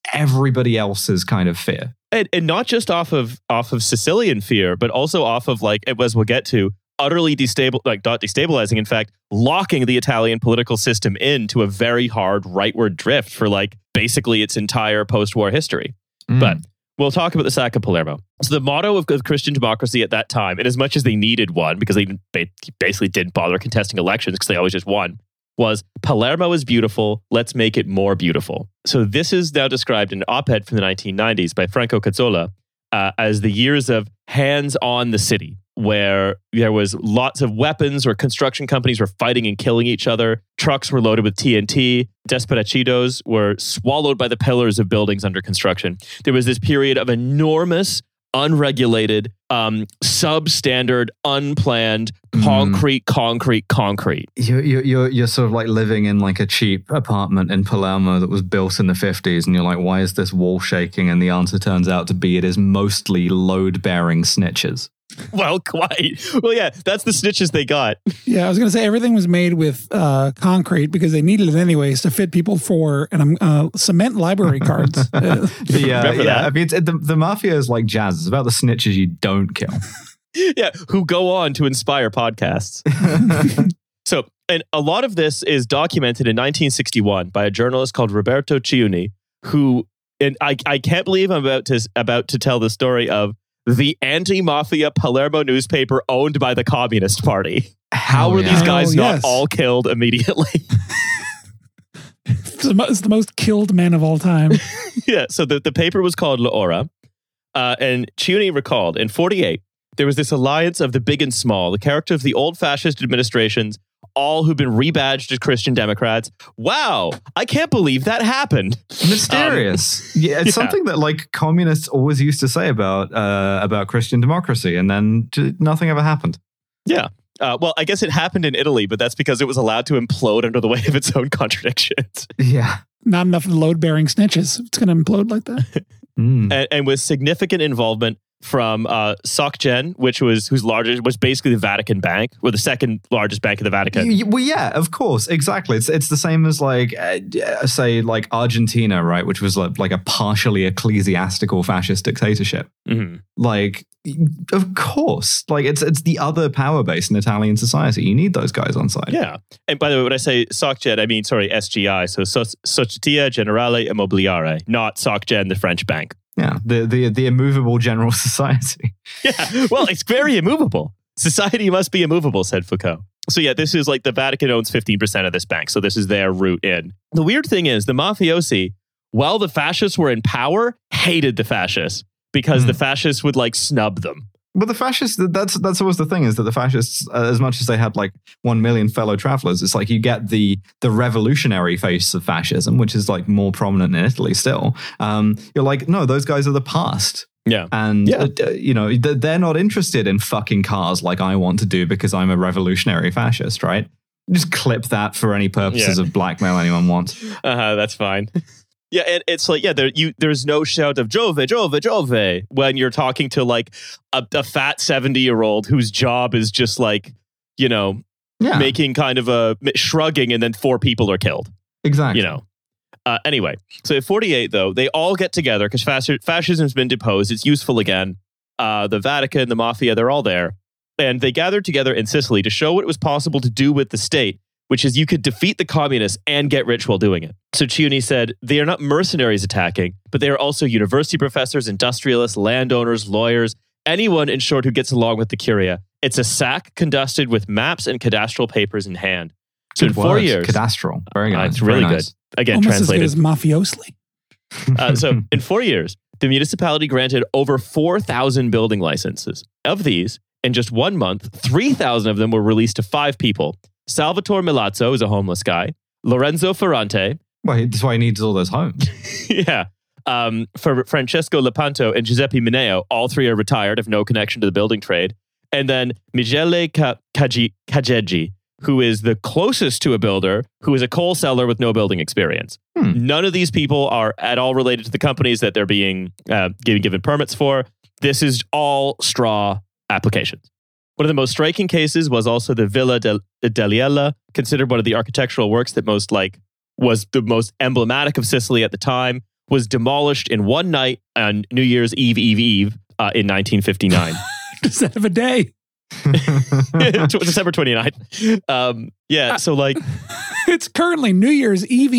S2: everybody else's kind of fear.
S1: And not just off of Sicilian fear, but also off of, like, as we'll get to, utterly not destabilizing, in fact, locking the Italian political system into a very hard rightward drift for, like, basically its entire post-war history. But we'll talk about the sack of Palermo. So the motto of Christian democracy at that time, and as much as they needed one, because they basically didn't bother contesting elections because they always just won, was Palermo is beautiful, let's make it more beautiful. So this is now described in an op-ed from the 1990s by Franco Cazzola as the years of hands on the city, where there was lots of weapons, or construction companies were fighting and killing each other. Trucks were loaded with TNT. Desperacidos were swallowed by the pillars of buildings under construction. There was this period of enormous, unregulated, substandard, unplanned, concrete.
S2: You're sort of like living in like a cheap apartment in Palermo that was built in the 50s, and you're like, why is this wall shaking? And the answer turns out to be it is mostly load-bearing snitches.
S1: Well, quite. Well, yeah, that's the snitches they got.
S3: Yeah, I was going to say everything was made with concrete because they needed it anyways to fit people for cement library cards.
S2: I mean, the mafia is like jazz. It's about the snitches you don't kill.
S1: Yeah, who go on to inspire podcasts. So, and a lot of this is documented in 1961 by a journalist called Roberto Ciuni, who, and I can't believe I'm about to tell the story of the anti-mafia Palermo newspaper owned by the Communist Party. How were these guys not all killed immediately?
S3: It's the most killed men of all time.
S1: Yeah, so the paper was called L'Ora, and Ciuni recalled, in 1948, there was this alliance of the big and small, the character of the old fascist administrations, all who've been rebadged as Christian Democrats. Wow, I can't believe that happened.
S2: Mysterious. It's something that like communists always used to say about Christian democracy, and then nothing ever happened.
S1: Yeah. Well, I guess it happened in Italy, but that's because it was allowed to implode under the weight of its own contradictions.
S2: Yeah.
S3: Not enough load-bearing snitches. It's going to implode like that.
S1: And with significant involvement from SocGen, whose largest was basically the Vatican Bank, or the second largest bank of the Vatican.
S2: Well, yeah, of course, exactly. It's the same as like say like Argentina, right, which was like a partially ecclesiastical fascist dictatorship.
S1: Mm-hmm.
S2: Like, of course, like it's the other power base in Italian society. You need those guys on side.
S1: Yeah, and by the way, when I say SocGen, I mean SGI, so Società Generale Immobiliare, not SocGen, the French bank.
S2: Yeah, the immovable general society.
S1: Yeah, well, it's very immovable. Society must be immovable, said Foucault. So yeah, this is like the Vatican owns 15% of this bank, so this is their route in. The weird thing is the mafiosi, while the fascists were in power, hated the fascists because the fascists would like snub them.
S2: But the fascists, that's always the thing, is that the fascists, as much as they had like 1 million fellow travelers, it's like you get the revolutionary face of fascism, which is like more prominent in Italy still. You're like, no, those guys are the past.
S1: Yeah.
S2: And, they're not interested in fucking cars like I want to do because I'm a revolutionary fascist, right? Just clip that for any purposes of blackmail anyone wants.
S1: That's fine. Yeah, and it's like, there's no shout of Giove, Giove, Giove when you're talking to like a fat 70-year-old whose job is just like, making kind of a shrugging, and then 4 people are killed.
S2: Exactly.
S1: Anyway, so in 1948, though, they all get together because fascism's been deposed. It's useful again. The Vatican, the mafia, they're all there. And they gathered together in Sicily to show what it was possible to do with the state, which is you could defeat the communists and get rich while doing it. So Ciuni said, they are not mercenaries attacking, but they are also university professors, industrialists, landowners, lawyers, anyone, in short, who gets along with the Curia. It's a sack conducted with maps and cadastral papers in hand. So in 4 years...
S2: Cadastral. Very nice.
S1: It's really good. Again,
S3: almost
S1: translated.
S3: As good as mafiosely.
S1: So in 4 years, the municipality granted over 4,000 building licenses. Of these, in just 1 month, 3,000 of them were released to 5 people. Salvatore Milazzo is a homeless guy. Lorenzo Ferrante.
S2: Well, that's why he needs all those homes.
S1: Yeah. For Francesco Lepanto and Giuseppe Mineo, all 3 are retired, have no connection to the building trade. And then Michele Cageggi, who is the closest to a builder, who is a coal seller with no building experience. None of these people are at all related to the companies that they're being given permits for. This is all straw applications. One of the most striking cases was also the Villa dell'Iella, considered one of the architectural works that was the most emblematic of Sicily at the time. was demolished in one night on New Year's Eve in 1959.
S3: Instead of a day.
S1: December 29th. So like...
S3: It's currently New Year's Eve.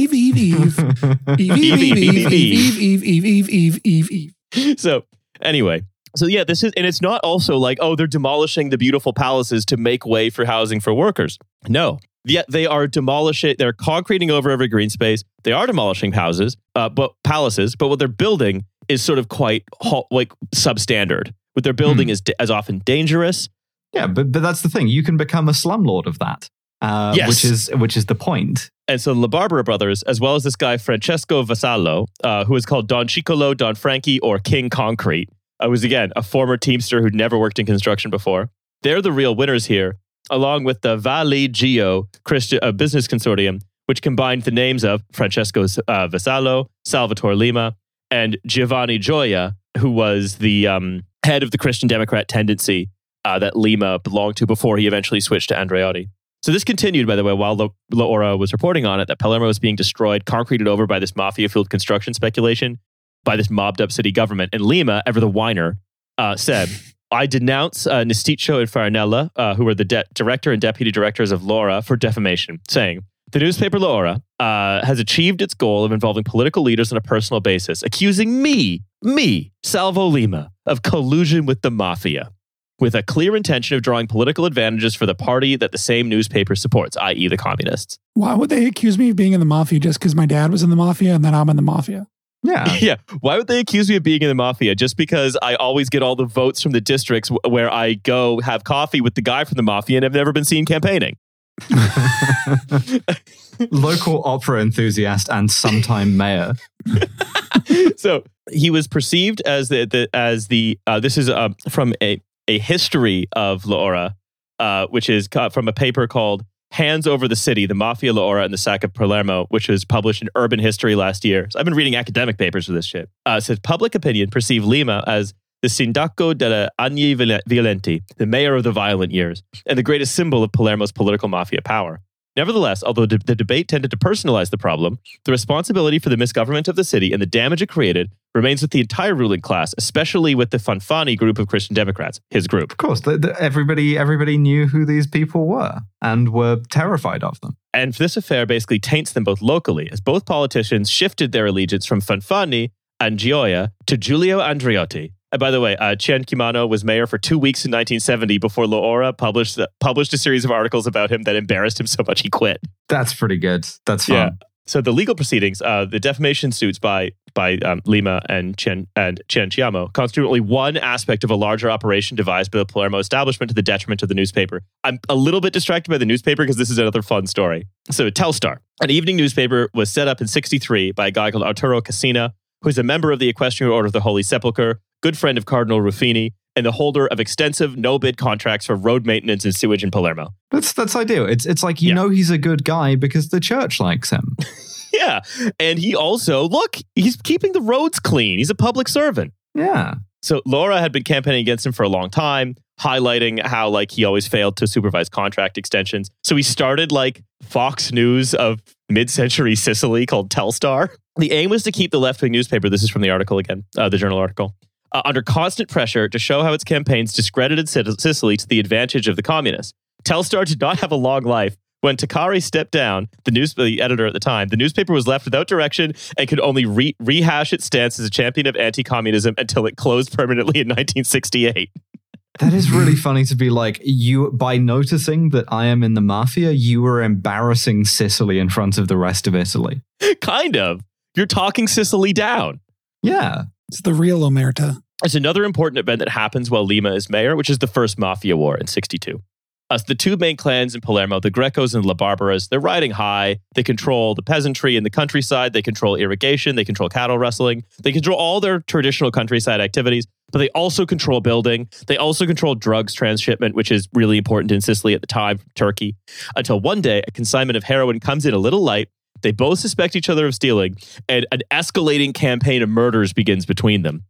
S1: So anyway, this is, and it's not also like, oh, they're demolishing the beautiful palaces to make way for housing for workers. No. Yet they are demolishing, they're concreting over every green space. They are demolishing palaces, but what they're building is sort of quite like substandard. What they're building is as often dangerous.
S2: Yeah, but that's the thing. You can become a slumlord of that.
S1: Yes.
S2: Which is the point.
S1: And so the Barbara brothers, as well as this guy Francesco Vassallo, who is called Don Ciccolo, Don Franchi, or King Concrete, was again a former teamster who'd never worked in construction before. They're the real winners here, along with the Vale Geo business consortium, which combined the names of Francesco Vassallo, Salvatore Lima, and Giovanni Gioia, who was the head of the Christian Democrat tendency that Lima belonged to before he eventually switched to Andreotti. So this continued, by the way, while La Ora was reporting on it, that Palermo was being destroyed, concreted over by this mafia-fueled construction speculation by this mobbed-up city government. And Lima, ever the whiner, said, I denounce Nesticcio and Farinella, who were the director and deputy directors of La Ora, for defamation, saying, the newspaper La Ora has achieved its goal of involving political leaders on a personal basis, accusing me, Salvo Lima, of collusion with the mafia, with a clear intention of drawing political advantages for the party that the same newspaper supports, i.e. the communists.
S3: Why would they accuse me of being in the mafia just because my dad was in the mafia and then I'm in the mafia?
S2: Yeah.
S1: Yeah. Why would they accuse me of being in the mafia just because I always get all the votes from the districts where I go have coffee with the guy from the mafia and have never been seen campaigning?
S2: Local opera enthusiast and sometime mayor.
S1: So he was perceived as this is from a history of La Ora, which is from a paper called Hands Over the City, the Mafia, La Ora, and the Sack of Palermo, which was published in Urban History last year. So I've been reading academic papers for this shit. It says, public opinion perceived Lima as the Sindaco degli Anni Violenti, the mayor of the violent years, and the greatest symbol of Palermo's political mafia power. Nevertheless, although the debate tended to personalize the problem, the responsibility for the misgovernment of the city and the damage it created remains with the entire ruling class, especially with the Fanfani group of Christian Democrats, his group.
S2: Of course, everybody knew who these people were and were terrified of them.
S1: And this affair basically taints them both locally, as both politicians shifted their allegiance from Fanfani and Gioia to Giulio Andreotti. And by the way, Cien Chimano was mayor for 2 weeks in 1970 before La Ora published a series of articles about him that embarrassed him so much he quit.
S2: That's pretty good. That's fun.
S1: Yeah. So the legal proceedings, the defamation suits by Lima and Cianciamo constitute only one aspect of a larger operation devised by the Palermo establishment to the detriment of the newspaper. I'm a little bit distracted by the newspaper because this is another fun story. So Telstar, an evening newspaper, was set up in 1963 by a guy called Arturo Cassina, who is a member of the Equestrian Order of the Holy Sepulchre, good friend of Cardinal Ruffini, and the holder of extensive no-bid contracts for road maintenance and sewage in Palermo.
S2: That's ideal. It's like, you know he's a good guy because the church likes him.
S1: Yeah. And he also, he's keeping the roads clean. He's a public servant.
S2: Yeah.
S1: So La Ora had been campaigning against him for a long time, highlighting how he always failed to supervise contract extensions. So he started Fox News of mid-century Sicily called Telstar. The aim was to keep the left-wing newspaper, this is from the article again, the journal article, under constant pressure to show how its campaigns discredited Sicily to the advantage of the communists. Telstar did not have a long life. When Taccari stepped down, the editor at the time, the newspaper was left without direction and could only rehash its stance as a champion of anti-communism until it closed permanently in 1968.
S2: That is really funny to be by noticing that I am in the mafia, you were embarrassing Sicily in front of the rest of Italy. Kind of.
S1: You're talking Sicily down.
S2: Yeah.
S3: It's the real Omerta.
S1: It's another important event that happens while Lima is mayor, which is the first Mafia War in 1962. The two main clans in Palermo, the Grecos and La Barbaras, they're riding high. They control the peasantry in the countryside. They control irrigation. They control cattle rustling. They control all their traditional countryside activities, but they also control building. They also control drugs transshipment, which is really important in Sicily at the time from Turkey. Until one day, a consignment of heroin comes in a little light. They both suspect each other of stealing, and an escalating campaign of murders begins between them.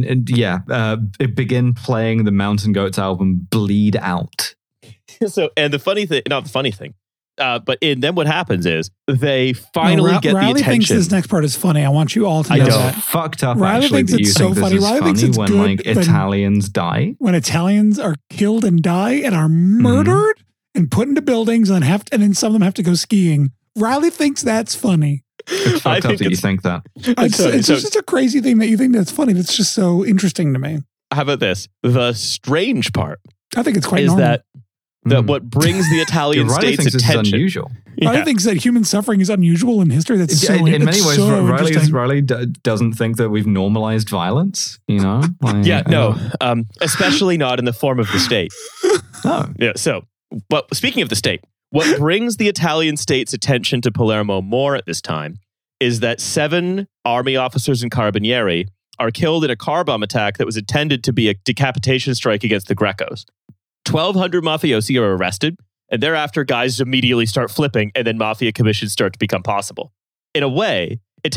S2: Begin playing the Mountain Goats album, Bleed Out.
S1: So, and the funny thing, not the funny thing, But then what happens is they finally get the
S3: Riley
S1: attention.
S3: thinks this next part is funny. I want you all to know that.
S2: It's fucked up,
S3: Riley
S2: actually,
S3: thinks
S2: that you
S3: it's so
S2: think this
S3: funny.
S2: is
S3: Riley thinks
S2: funny
S3: it's
S2: when,
S3: good
S2: like,
S3: when-
S2: Italians die.
S3: When Italians are killed and die and are murdered and put into buildings and then some of them have to go skiing. Riley thinks that's funny.
S2: It's fucked up that you think that.
S3: It's just a crazy thing that you think that's funny. That's just so interesting to me.
S1: How about this? The strange part
S3: I think it's quite
S1: is
S3: normal.
S1: that what brings the Italian
S2: Riley
S1: state's
S2: thinks this is
S1: attention.
S2: unusual.
S3: Riley thinks that human suffering is unusual in history. That's so
S2: in many
S3: it's
S2: ways,
S3: so interesting.
S2: Riley doesn't think that we've normalized violence. You know? Like,
S1: Yeah, no, especially not in the form of the state.
S2: No.
S1: Yeah. So, but speaking of the state, what brings the Italian state's attention to Palermo more at this time is that 7 army officers and carabinieri are killed in a car bomb attack that was intended to be a decapitation strike against the Grecos. 1,200 mafiosi are arrested, and thereafter guys immediately start flipping, and then mafia commissions start to become possible. In a way,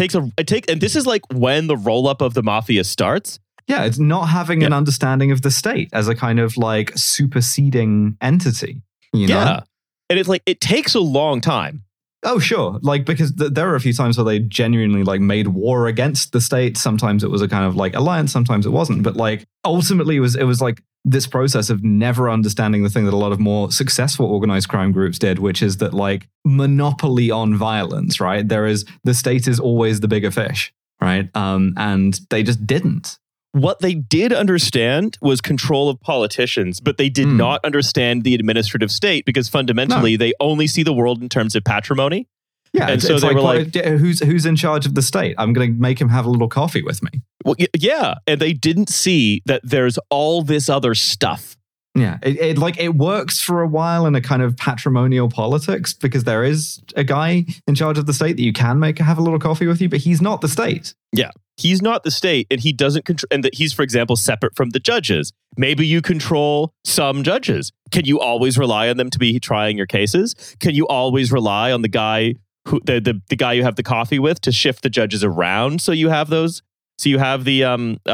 S1: and this is like when the roll-up of the mafia starts.
S2: Yeah, it's not having an understanding of the state as a kind of like superseding entity. You know?
S1: Yeah. And it's like, it takes a long time.
S2: Oh, sure. Like, because there are a few times where they genuinely like made war against the state. Sometimes it was a kind of like alliance, sometimes it wasn't. But like ultimately it was like this process of never understanding the thing that a lot of more successful organized crime groups did, which is that like monopoly on violence, right? The state is always the bigger fish, right? And they just didn't.
S1: What they did understand was control of politicians, but they did not understand the administrative state because fundamentally they only see the world in terms of patrimony.
S2: Yeah,
S1: and so they were like,
S2: who's in charge of the state? I'm going to make him have a little coffee with me.
S1: Well, yeah, and they didn't see that there's all this other stuff.
S2: Yeah, it works for a while in a kind of patrimonial politics because there is a guy in charge of the state that you can make have a little coffee with you, but he's not the state.
S1: Yeah, he's not the state, and he doesn't control. And that he's, for example, separate from the judges. Maybe you control some judges. Can you always rely on them to be trying your cases? Can you always rely on the guy who the guy you have the coffee with to shift the judges around so you have those? So you have the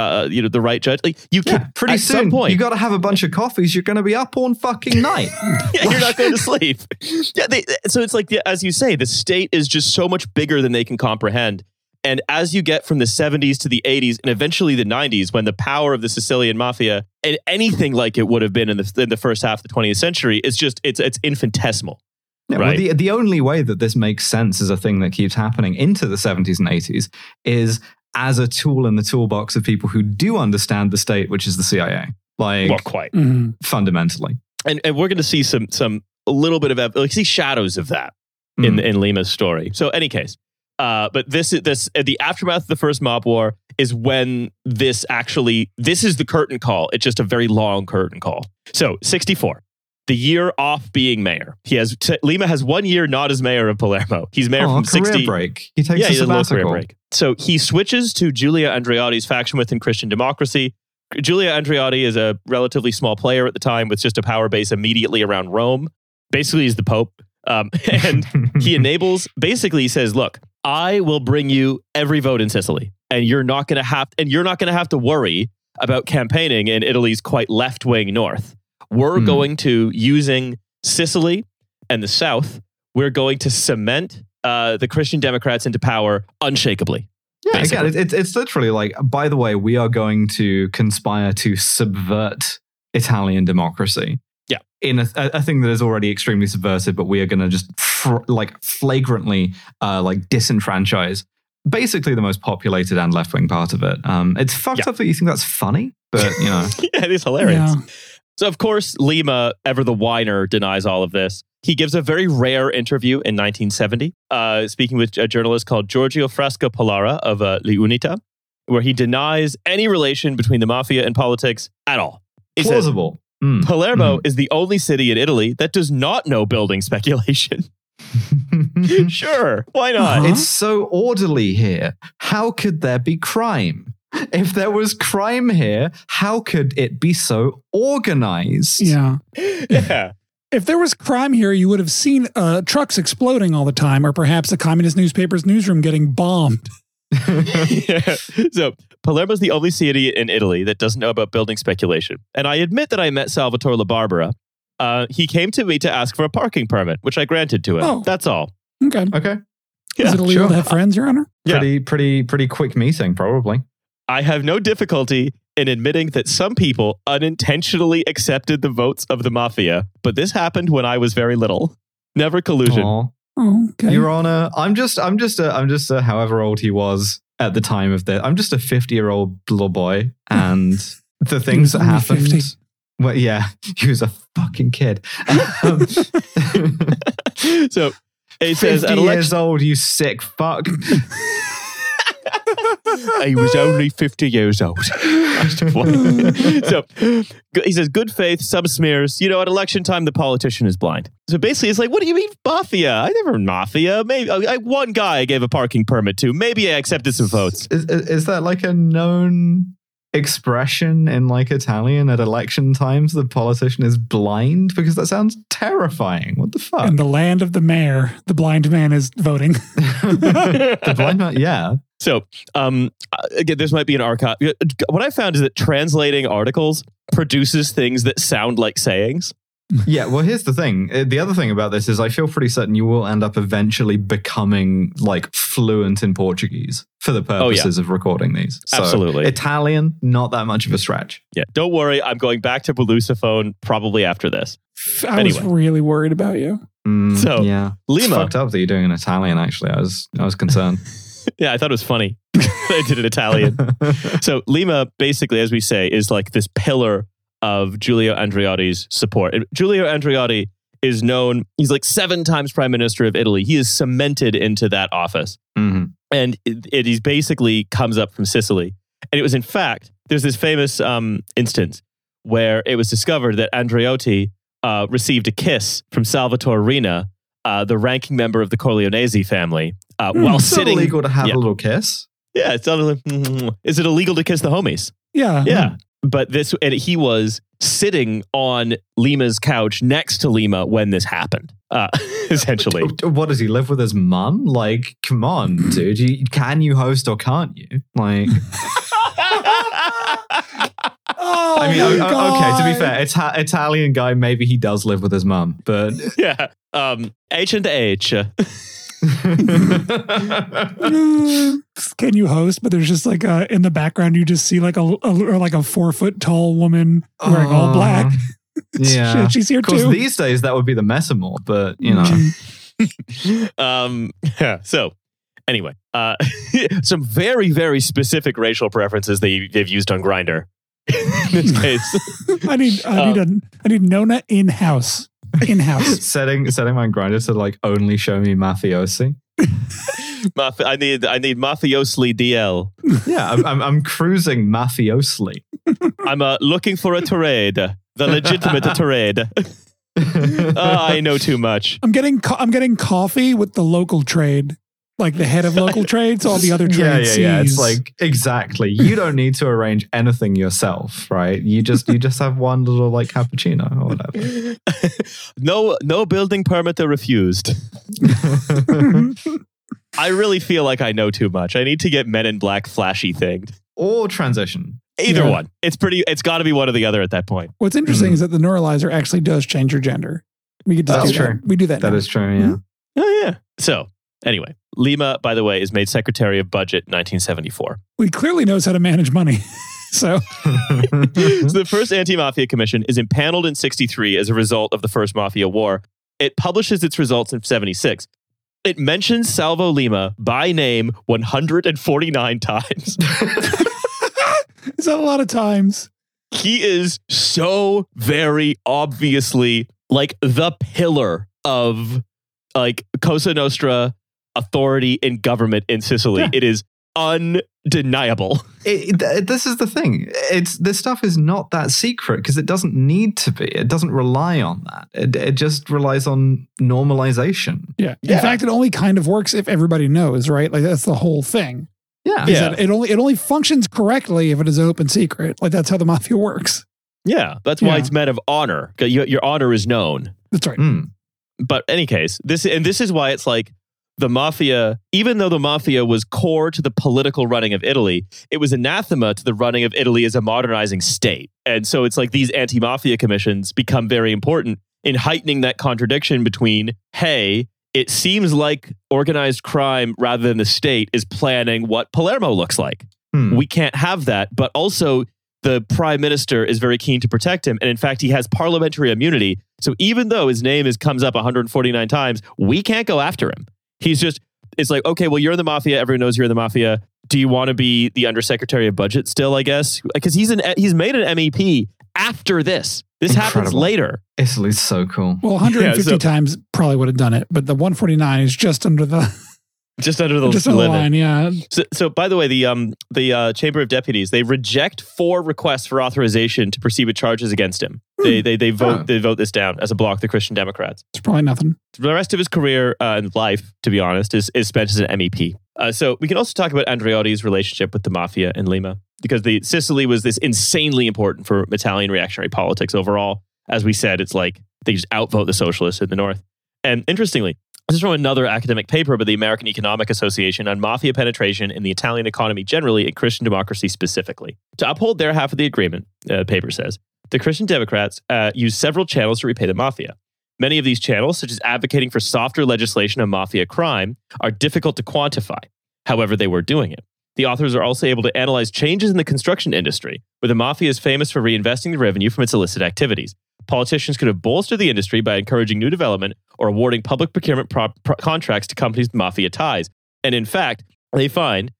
S1: the right judge. Like you can
S2: pretty
S1: at
S2: soon.
S1: Some point,
S2: you got to have a bunch of coffees. You're going to be up all fucking night.
S1: You're not going to sleep. Yeah, so it's like as you say, the state is just so much bigger than they can comprehend. And as you get from the 70s to the 80s and eventually the 90s, when the power of the Sicilian mafia and anything like it would have been in the first half of the 20th century, it's infinitesimal.
S2: Yeah,
S1: right?
S2: Well, the only way that this makes sense as a thing that keeps happening into the 70s and 80s is as a tool in the toolbox of people who do understand the state, which is the CIA. Like,
S1: well, quite
S2: fundamentally.
S1: And we're going to see a little bit of see shadows of that in Lima's story. So, any case, but this the aftermath of the first mob war is when this is the curtain call. It's just a very long curtain call. So, 64. The year off being mayor. Lima has 1 year not as mayor of Palermo. He's mayor from 60.
S2: Break. He takes a sabbatical.
S1: Career break. So he switches to Giulia Andreotti's faction within Christian Democracy. Giulia Andreotti is a relatively small player at the time with just a power base immediately around Rome. Basically, he's the Pope. And he he says, look, I will bring you every vote in Sicily. And you're not going to have to worry about campaigning in Italy's quite left-wing north. We're going to, using Sicily and the South, we're going to cement the Christian Democrats into power unshakably.
S2: Yeah, again, it's literally like, by the way, we are going to conspire to subvert Italian democracy.
S1: Yeah.
S2: In a thing that is already extremely subversive, but we are going to just flagrantly disenfranchise basically the most populated and left-wing part of it. It's fucked up that you think that's funny, but you know.
S1: Yeah, it is hilarious.
S3: Yeah.
S1: So, of course, Lima, ever the whiner, denies all of this. He gives a very rare interview in 1970, speaking with a journalist called Giorgio Fresco Pollara of L'Unità, where he denies any relation between the mafia and politics at all. He
S2: plausible.
S1: Says, Palermo is the only city in Italy that does not know building speculation. Sure, why not?
S2: It's so orderly here. How could there be crime? If there was crime here, how could it be so organized?
S3: Yeah.
S1: Yeah.
S3: If there was crime here, you would have seen trucks exploding all the time, or perhaps the communist newspaper's newsroom getting bombed.
S1: Yeah. So Palermo's the only city in Italy that doesn't know about building speculation. And I admit that I met Salvatore La Barbera, he came to me to ask for a parking permit, which I granted to him.
S3: Oh.
S1: That's all.
S3: Okay.
S1: Yeah,
S3: Is it illegal to have friends, Your Honor?
S1: Yeah.
S2: Pretty quick meeting, probably.
S1: I have no difficulty in admitting that some people unintentionally accepted the votes of the mafia, but this happened when I was very little. Never collusion.
S2: Aw.
S3: Oh, okay.
S2: Your Honor, I'm just a however old he was at the time of this. I'm just a 50-year-old little boy, and the things that
S3: only
S2: happened.
S3: 50.
S2: Well, yeah, he was a fucking kid.
S1: So it says
S2: 50 years old, you sick fuck.
S1: He was only 50 years old. So he says, good faith, some smears. You know, at election time, the politician is blind. So basically, it's like, what do you mean mafia? I never mafia. Maybe one guy I gave a parking permit to. Maybe I accepted some votes.
S2: Is that like a known expression in like Italian at election times? The politician is blind? Because that sounds terrifying. What the fuck?
S3: In the land of the mayor, the blind man is voting.
S2: The blind man, yeah.
S1: So, again, this might be an archive. What I found is that translating articles produces things that sound like sayings.
S2: Yeah, well, here's the thing. The other thing about this is I feel pretty certain you will end up eventually becoming like fluent in Portuguese for the purposes of recording these. So,
S1: absolutely.
S2: Italian, not that much of a stretch.
S1: Yeah, don't worry. I'm going back to Belusophone probably after this.
S3: I was really worried about you.
S1: So,
S2: yeah.
S1: Lima.
S2: It's fucked up that you're doing in Italian, actually. I was concerned.
S1: Yeah, I thought it was funny. I did it Italian. So Lima, basically, as we say, is like this pillar of Giulio Andreotti's support. And Giulio Andreotti is known, he's like 7 times prime minister of Italy. He is cemented into that office.
S2: Mm-hmm.
S1: And he's basically comes up from Sicily. And it was, in fact, there's this famous instance where it was discovered that Andreotti received a kiss from Salvatore Riina, the ranking member of the Corleonesi family, while
S2: it's
S1: sitting.
S2: It's illegal to have a little kiss.
S1: Yeah, it's not. Is it illegal to kiss the homies?
S3: Yeah.
S1: Yeah. But he was sitting on Lima's couch next to Lima when this happened, essentially.
S2: What, does he live with his mum? Like, come on, dude. Can you host or can't you? Like...
S3: Oh,
S2: I mean, okay, to be fair, Italian guy, maybe he does live with his mum, but...
S1: Yeah. H&H.
S3: Can you host? But there's just like in the background, you just see like a 4-foot tall woman wearing all black.
S2: Yeah,
S3: she's here too.
S2: Of course, these days that would be the Messamore, but you know.
S1: Yeah. So anyway, some very, very specific racial preferences they've used on Grindr. In this case,
S3: I need Nona in-house.
S2: setting my Grindr to like only show me mafiosi.
S1: I need mafiosely DL.
S2: Yeah, I'm cruising mafiosely.
S1: I'm looking for a trade, the legitimate trade. I know too much.
S3: I'm getting coffee with the local trade, like the head of local trade, so all the other trades.
S2: Yeah. It's like exactly. You don't need to arrange anything yourself, right? You just have one little like cappuccino or whatever.
S1: No building permit refused. I really feel like I know too much. I need to get Men in Black flashy thinged.
S2: Or transition.
S1: Either one. It's got to be one or the other at that point.
S3: What's interesting is that the neuralizer actually does change your gender. We could just do
S2: true.
S3: that. We do that.
S2: That
S3: now.
S2: is true, yeah.
S1: Oh, yeah. So, anyway, Lima, by the way, is made Secretary of Budget in 1974.
S3: He clearly knows how to manage money. So
S1: the first Anti-Mafia Commission is impaneled in 1963 as a result of the first Mafia War. It publishes its results in 1976. It mentions Salvo Lima by name 149 times.
S3: Is that a lot of times?
S1: He is so very obviously like the pillar of like Cosa Nostra authority in government in Sicily. Yeah. It is undeniable.
S2: This is the thing. This stuff is not that secret because it doesn't need to be. It doesn't rely on that. It just relies on normalization.
S3: Yeah. In fact, it only kind of works if everybody knows, right? Like that's the whole thing.
S2: Yeah.
S3: It only functions correctly if it is an open secret. Like that's how the mafia works.
S1: Yeah. That's why it's men of honor. Your honor is known.
S3: That's right.
S1: But in any case, this is why it's like the mafia, even though the mafia was core to the political running of Italy, it was anathema to the running of Italy as a modernizing state. And so it's like these anti-mafia commissions become very important in heightening that contradiction between, hey, it seems like organized crime rather than the state is planning what Palermo looks like. We can't have that. But also, the prime minister is very keen to protect him. And in fact, he has parliamentary immunity. So even though his name comes up 149 times, we can't go after him. It's like, okay, well, you're in the mafia. Everyone knows you're in the mafia. Do you want to be the undersecretary of budget still, I guess? Because he's made an MEP after this. This happens later.
S2: Italy's so cool.
S3: Well, 150 times probably would have done it, but the 149 is just under the line. Yeah.
S1: So by the way, the Chamber of Deputies, they reject 4 requests for authorization to proceed with charges against him. They vote this down as a bloc. The Christian Democrats.
S3: It's probably nothing.
S1: The rest of his career and life, to be honest, is spent as an MEP. So we can also talk about Andreotti's relationship with the mafia in Lima, because Sicily was this insanely important for Italian reactionary politics overall. As we said, it's like they just outvote the socialists in the north. And interestingly, this is from another academic paper by the American Economic Association on mafia penetration in the Italian economy generally and Christian democracy specifically. To uphold their half of the agreement, the paper says, the Christian Democrats use several channels to repay the mafia. Many of these channels, such as advocating for softer legislation on mafia crime, are difficult to quantify. However, they were doing it. The authors are also able to analyze changes in the construction industry, where the mafia is famous for reinvesting the revenue from its illicit activities. Politicians could have bolstered the industry by encouraging new development or awarding public procurement contracts to companies with mafia ties. And in fact, they find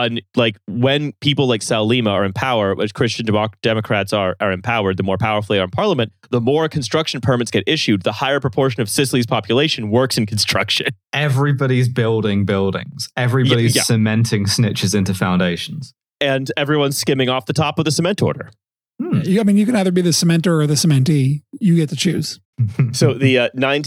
S1: when people like Sal Lima are in power, as Christian Democrats are empowered, the more powerful they are in parliament, the more construction permits get issued, the higher proportion of Sicily's population works in construction.
S2: Everybody's building buildings. Everybody's cementing snitches into foundations.
S1: And everyone's skimming off the top of the cement order.
S3: I mean, you can either be the cementer or the cementee. You get to choose.
S1: So the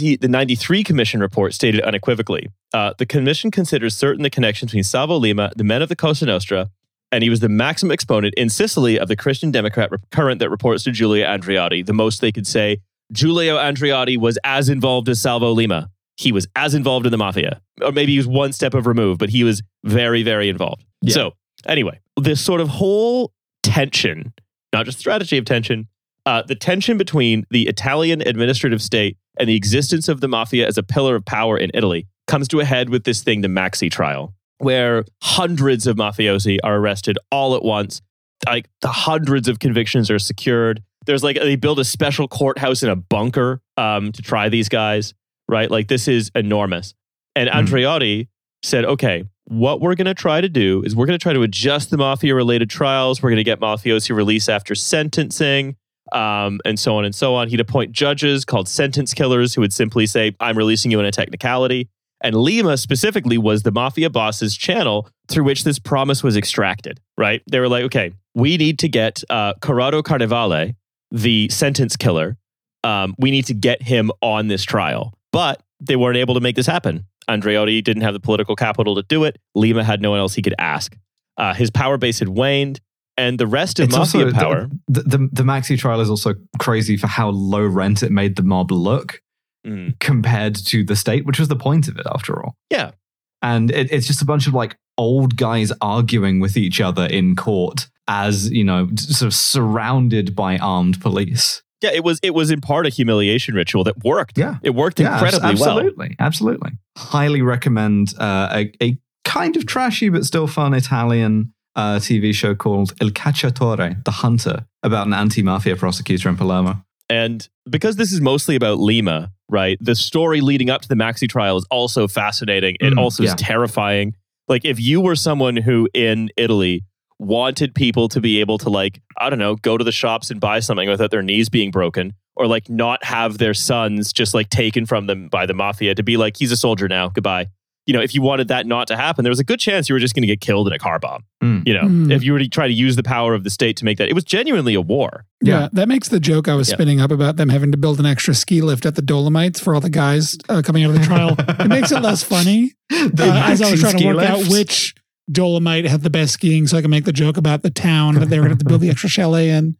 S1: 93 Commission report stated unequivocally, the Commission considers certain the connections between Salvo Lima, the men of the Cosa Nostra, and he was the maximum exponent in Sicily of the Christian Democrat current that reports to Giulio Andreotti. The most they could say, Giulio Andreotti was as involved as Salvo Lima. He was as involved in the mafia. Or maybe he was one step of remove, but he was very, very involved. Yeah. So anyway, this sort of whole tension, not just strategy of tension, the tension between the Italian administrative state and the existence of the mafia as a pillar of power in Italy comes to a head with this thing, the Maxi trial, where hundreds of mafiosi are arrested all at once. Like the hundreds of convictions are secured. There's they build a special courthouse in a bunker to try these guys, right? Like this is enormous. And Andreotti said, okay, what we're going to try to do is we're going to try to adjust the mafia-related trials. We're going to get mafiosi released after sentencing, and so on and so on. He'd appoint judges called sentence killers who would simply say, I'm releasing you on a technicality. And Lima specifically was the mafia boss's channel through which this promise was extracted, right? They were like, okay, we need to get Corrado Carnevale, the sentence killer. We need to get him on this trial. But they weren't able to make this happen. Andreotti didn't have the political capital to do it. Lima had no one else he could ask. His power base had waned. And the rest of mafia power...
S2: The Maxi trial is also crazy for how low rent it made the mob look compared to the state, which was the point of it, after all.
S1: Yeah.
S2: And it's just a bunch of old guys arguing with each other in court as, sort of surrounded by armed police.
S1: Yeah, it was in part a humiliation ritual that worked. Yeah. It worked incredibly well.
S2: Absolutely. Highly recommend a kind of trashy but still fun Italian TV show called Il Cacciatore, The Hunter, about an anti-mafia prosecutor in Palermo.
S1: And because this is mostly about Lima, right, the story leading up to the Maxi trial is also fascinating. It also is terrifying. Like if you were someone who in Italy wanted people to be able to go to the shops and buy something without their knees being broken, or not have their sons just taken from them by the mafia, to be like, he's a soldier now, goodbye. If you wanted that not to happen, there was a good chance you were just going to get killed in a car bomb. If you were to try to use the power of the state to make that, it was genuinely a war.
S3: Yeah, that makes the joke I was spinning up about them having to build an extra ski lift at the Dolomites for all the guys coming out of the trial. It makes it less funny as I was trying to work out which Dolomite had the best skiing, so I can make the joke about the town that they were going to have to build the extra chalet in.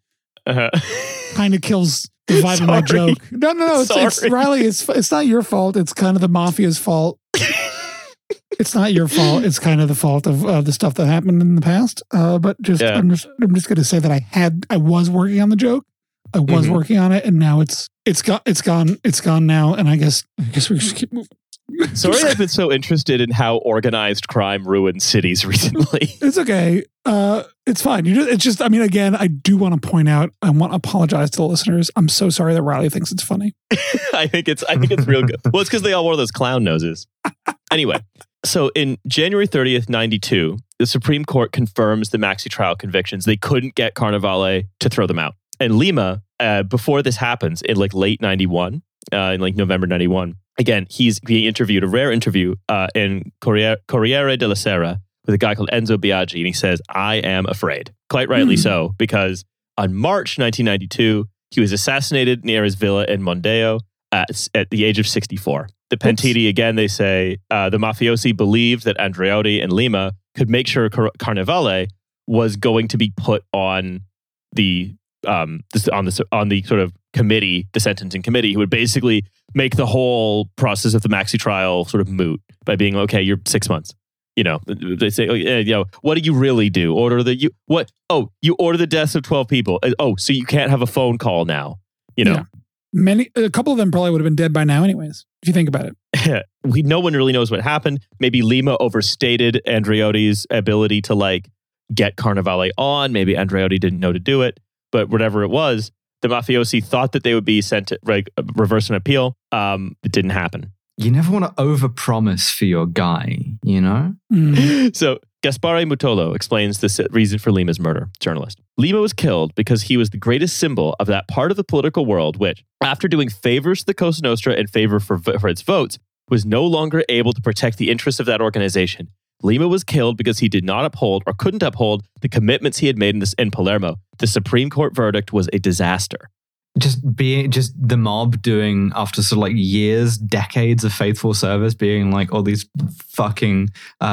S3: Kind of kills the vibe of my joke. No. It's Riley. It's not your fault. It's kind of the mafia's fault. It's not your fault. It's kind of the fault of the stuff that happened in the past. But I'm just going to say that I was working on the joke. I was working on it, and now it's gone now, and I guess we just keep moving.
S1: Sorry, I've been so interested in how organized crime ruins cities recently.
S3: It's okay. It's fine. It's just. I mean, again, I do want to point out. I want to apologize to the listeners. I'm so sorry that Riley thinks it's funny.
S1: I think it's real good. Well, it's because they all wore those clown noses. Anyway, so in January 30th, 92, the Supreme Court confirms the maxi trial convictions. They couldn't get Carnevale to throw them out. And Lima, before this happens, in like late 91, in like November 91, again, he's being interviewed, a rare interview in Corriere della Sera with a guy called Enzo Biaggi. And he says, I am afraid. Quite rightly so, because on March 1992, he was assassinated near his villa in Mondeo at the age of 64. The Pentiti, again, they say, the mafiosi believed that Andreotti and Lima could make sure Carnevale was going to be put on the sort of committee, the sentencing committee, who would basically make the whole process of the maxi trial sort of moot by being, okay, you're 6 months. You know, they say, what do you really do? You order the deaths of 12 people. Oh, so you can't have a phone call now. You know,
S3: a couple of them probably would have been dead by now, anyways. If you think about it,
S1: no one really knows what happened. Maybe Lima overstated Andreotti's ability to like get Carnevale on. Maybe Andreotti didn't know to do it. But whatever it was, the mafiosi thought that they would be sent to reverse an appeal. It didn't happen.
S2: You never want to overpromise for your guy, you know?
S1: So Gaspare Mutolo explains the reason for Lima's murder, journalist. Lima was killed because he was the greatest symbol of that part of the political world which, after doing favors to the Cosa Nostra in favor for its votes, was no longer able to protect the interests of that organization. Lima was killed because he did not uphold or couldn't uphold the commitments he had made in Palermo. The Supreme Court verdict was a disaster.
S2: Just the mob doing, after sort of like years, decades of faithful service, being like all these fucking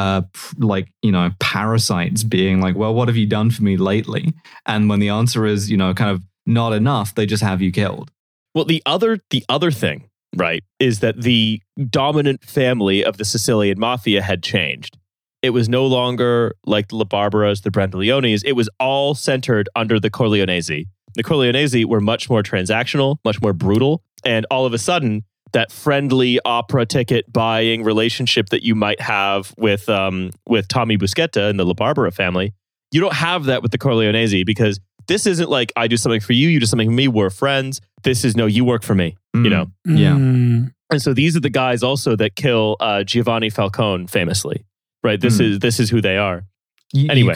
S2: parasites being like, well, what have you done for me lately? And when the answer is, kind of not enough, they just have you killed.
S1: Well, the other thing, right, is that the dominant family of the Sicilian mafia had changed. It was no longer like the La Barbaras, the Brandolionis. It was all centered under the Corleonesi. The Corleonesi were much more transactional, much more brutal. And all of a sudden, that friendly opera ticket buying relationship that you might have with Tommy Buscetta and the La Barbara family, you don't have that with the Corleonesi, because this isn't like I do something for you, you do something for me, we're friends. This is, no, you work for me, you know?
S2: Yeah.
S1: And so these are the guys also that kill Giovanni Falcone famously, right? This is who they are. Anyway,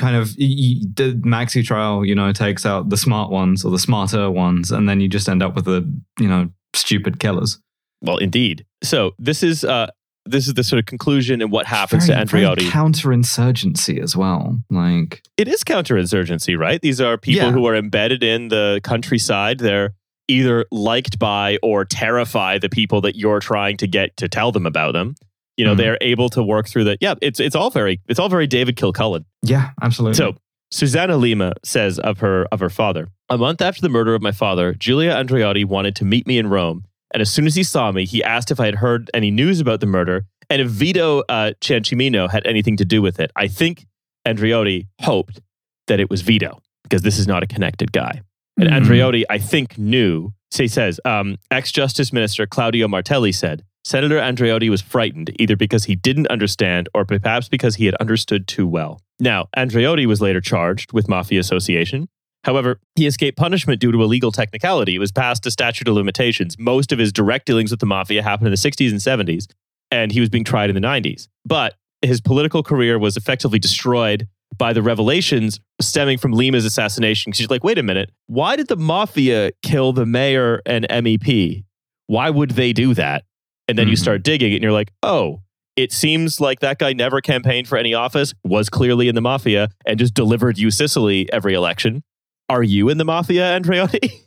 S2: the maxi trial, takes out the smart ones or the smarter ones, and then you just end up with the, stupid killers.
S1: Well, indeed. So this is the sort of conclusion and what happens to Andreotti.
S2: Counterinsurgency as well. Like,
S1: it is counterinsurgency, right? These are people who are embedded in the countryside. They're either liked by or terrify the people that you're trying to get to tell them about them. They're able to work through that. Yeah, it's all very David Kilcullen.
S2: Yeah, absolutely.
S1: So Susanna Lima says of her father, a month after the murder of my father, Giulio Andreotti wanted to meet me in Rome. And as soon as he saw me, he asked if I had heard any news about the murder and if Vito Ciancimino had anything to do with it. I think Andreotti hoped that it was Vito, because this is not a connected guy. And Andreotti, I think, knew. He says, ex-Justice Minister Claudio Martelli said, Senator Andreotti was frightened, either because he didn't understand or perhaps because he had understood too well. Now, Andreotti was later charged with mafia association. However, he escaped punishment due to a legal technicality. It was past a statute of limitations. Most of his direct dealings with the mafia happened in the 60s and 70s, and he was being tried in the 90s. But his political career was effectively destroyed by the revelations stemming from Lima's assassination. Because you're like, wait a minute, why did the mafia kill the mayor and MEP? Why would they do that? And then you start digging and you're like, oh, it seems like that guy never campaigned for any office, was clearly in the mafia, and just delivered you Sicily every election. Are you in the mafia, Andreotti?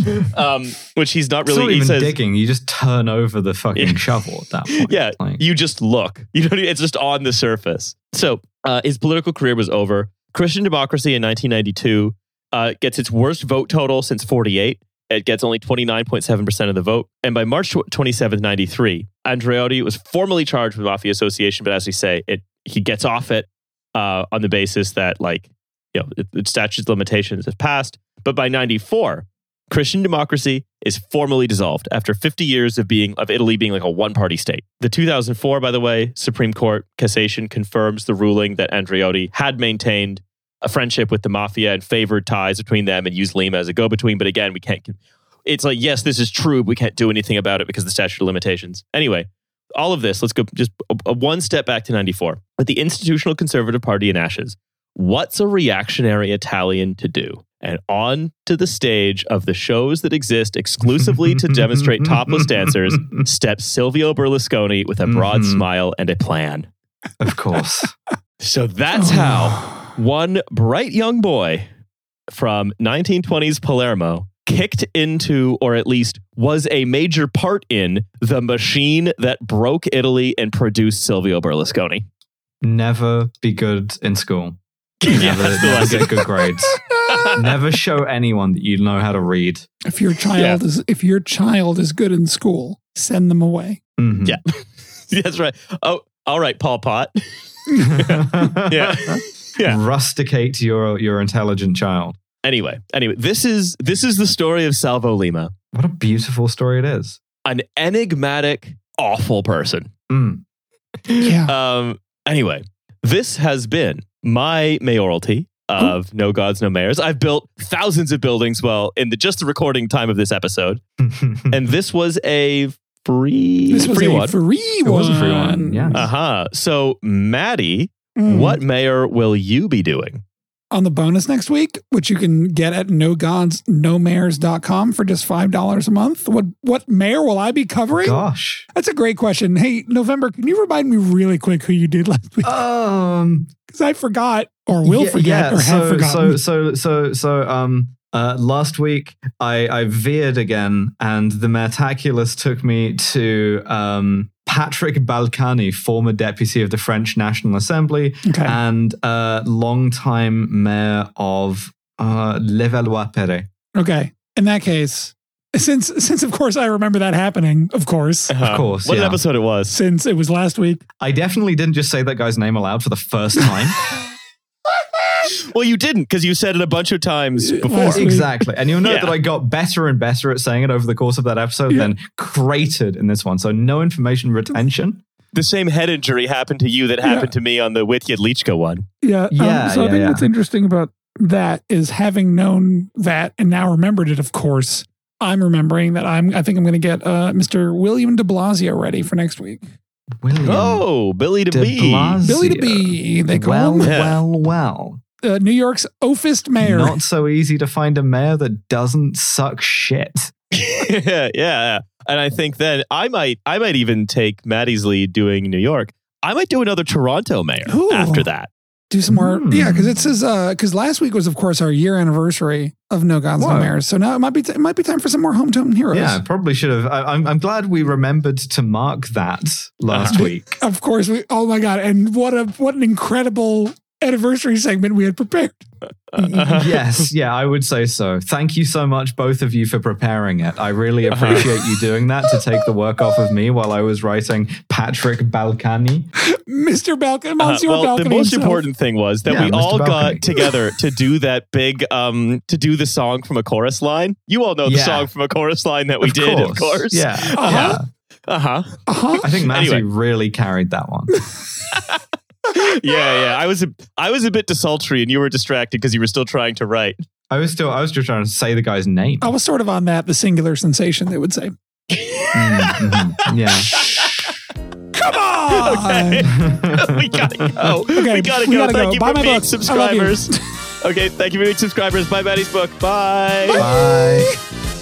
S1: Which he's not really.
S2: It's not even digging. You just turn over the fucking shovel at that point.
S1: Yeah, you just look. It's just on the surface. So his political career was over. Christian Democracy in 1992 gets its worst vote total since 48. It gets only 29.7% of the vote. And by March 27th, 93, Andreotti was formally charged with mafia association. But as we say, he gets off it on the basis that, statute of limitations has passed. But by 94, Christian democracy is formally dissolved after 50 years of Italy being like a one-party state. The 2004, by the way, Supreme Court cassation confirms the ruling that Andreotti had maintained a friendship with the mafia and favored ties between them and used Lima as a go-between. But again, we can't. It's like, yes, this is true. But we can't do anything about it because of the statute of limitations. Anyway, all of this, let's go just a one step back to 94. With the Institutional Conservative Party in ashes, what's a reactionary Italian to do? And on to the stage of the shows that exist exclusively to demonstrate topless dancers steps Silvio Berlusconi with a broad smile and a plan.
S2: Of course.
S1: So that's how one bright young boy from 1920s Palermo kicked into, or at least was a major part in, the machine that broke Italy and produced Silvio Berlusconi.
S2: Never be good in school. Never get good grades. Never show anyone that you know how to read.
S3: If your child is good in school, send them away.
S2: Mm-hmm.
S1: Yeah, that's right. Oh, all right, Paul Pot. Yeah.
S2: Rusticate your intelligent child.
S1: Anyway, this is the story of Salvo Lima.
S2: What a beautiful story it is.
S1: An enigmatic, awful person.
S3: Yeah.
S1: Anyway, this has been my mayoralty of No Gods, No Mayors. I've built thousands of buildings, in just the recording time of this episode. And this was a free one.
S2: It was a free one, yeah.
S1: So, Maddie, what mayor will you be doing?
S3: On the bonus next week, which you can get at nogodsnomayors.com for just $5 a month. What mayor will I be covering?
S2: Gosh.
S3: That's a great question. Hey, November, can you remind me really quick who you did last week? Because I forgot or will forget or have forgotten.
S2: So, last week I veered again, and the Mayortaculous took me to Patrick Balkany, former deputy of the French National Assembly and longtime mayor of Levallois-Perret.
S3: Okay. In that case, since of course I remember that happening, of course.
S2: Of course.
S1: What episode it was?
S3: Since it was last week.
S2: I definitely didn't just say that guy's name aloud for the first time.
S1: Well, you didn't, because you said it a bunch of times before.
S2: Exactly. And you'll note that I got better and better at saying it over the course of that episode, then cratered in this one. So no information retention.
S1: The same head injury happened to you that happened to me on the Withyad Lichka one.
S3: So I think what's interesting about that is, having known that and now remembered it, of course, I'm remembering that I think I'm going to get Mr. William de Blasio ready for next week.
S1: Billy de B.
S3: Billy de B. They call him.
S2: Well.
S3: New York's oafest mayor.
S2: Not so easy to find a mayor that doesn't suck shit.
S1: Yeah. And I think then I might even take Maddie's lead doing New York. I might do another Toronto mayor after that.
S3: Do some more. Yeah, because it says, because last week was, of course, our year anniversary of No Gods, No Mayors. So now it might be time for some more hometown heroes.
S2: Yeah, probably should have. I'm glad we remembered to mark that last week.
S3: Of course. Oh my God. And what an incredible anniversary segment we had prepared.
S2: Yes, I would say so. Thank you so much, both of you, for preparing it. I really appreciate you doing that to take the work off of me while I was writing Patrick Balkany.
S3: Mr. Balkany, Monsieur Balkany.
S1: The most important thing was that we all got together to do that big, to do the song from a chorus line. You all know the song from a chorus line that we did, of course.
S2: Yeah. I think Matthew really carried that one.
S1: Yeah. I was a bit desultory, and you were distracted because you were still trying to write.
S2: I was just trying to say the guy's name.
S3: I was sort of on the singular sensation, they would say.
S2: Yeah.
S3: Come on!
S1: Okay. We gotta go.
S3: Okay,
S1: we gotta go. Thank you for being
S3: books.
S1: subscribers. Okay, thank you for being subscribers. Buy Maddie's book. Bye.
S2: Bye.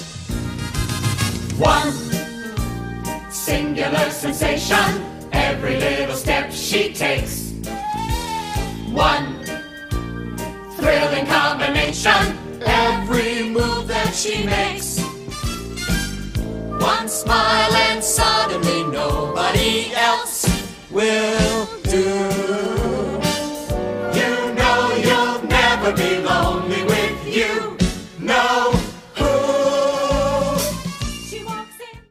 S4: One singular sensation, every little step she takes. One thrilling combination, every move that she makes. One smile and suddenly nobody else will do. You know you'll never be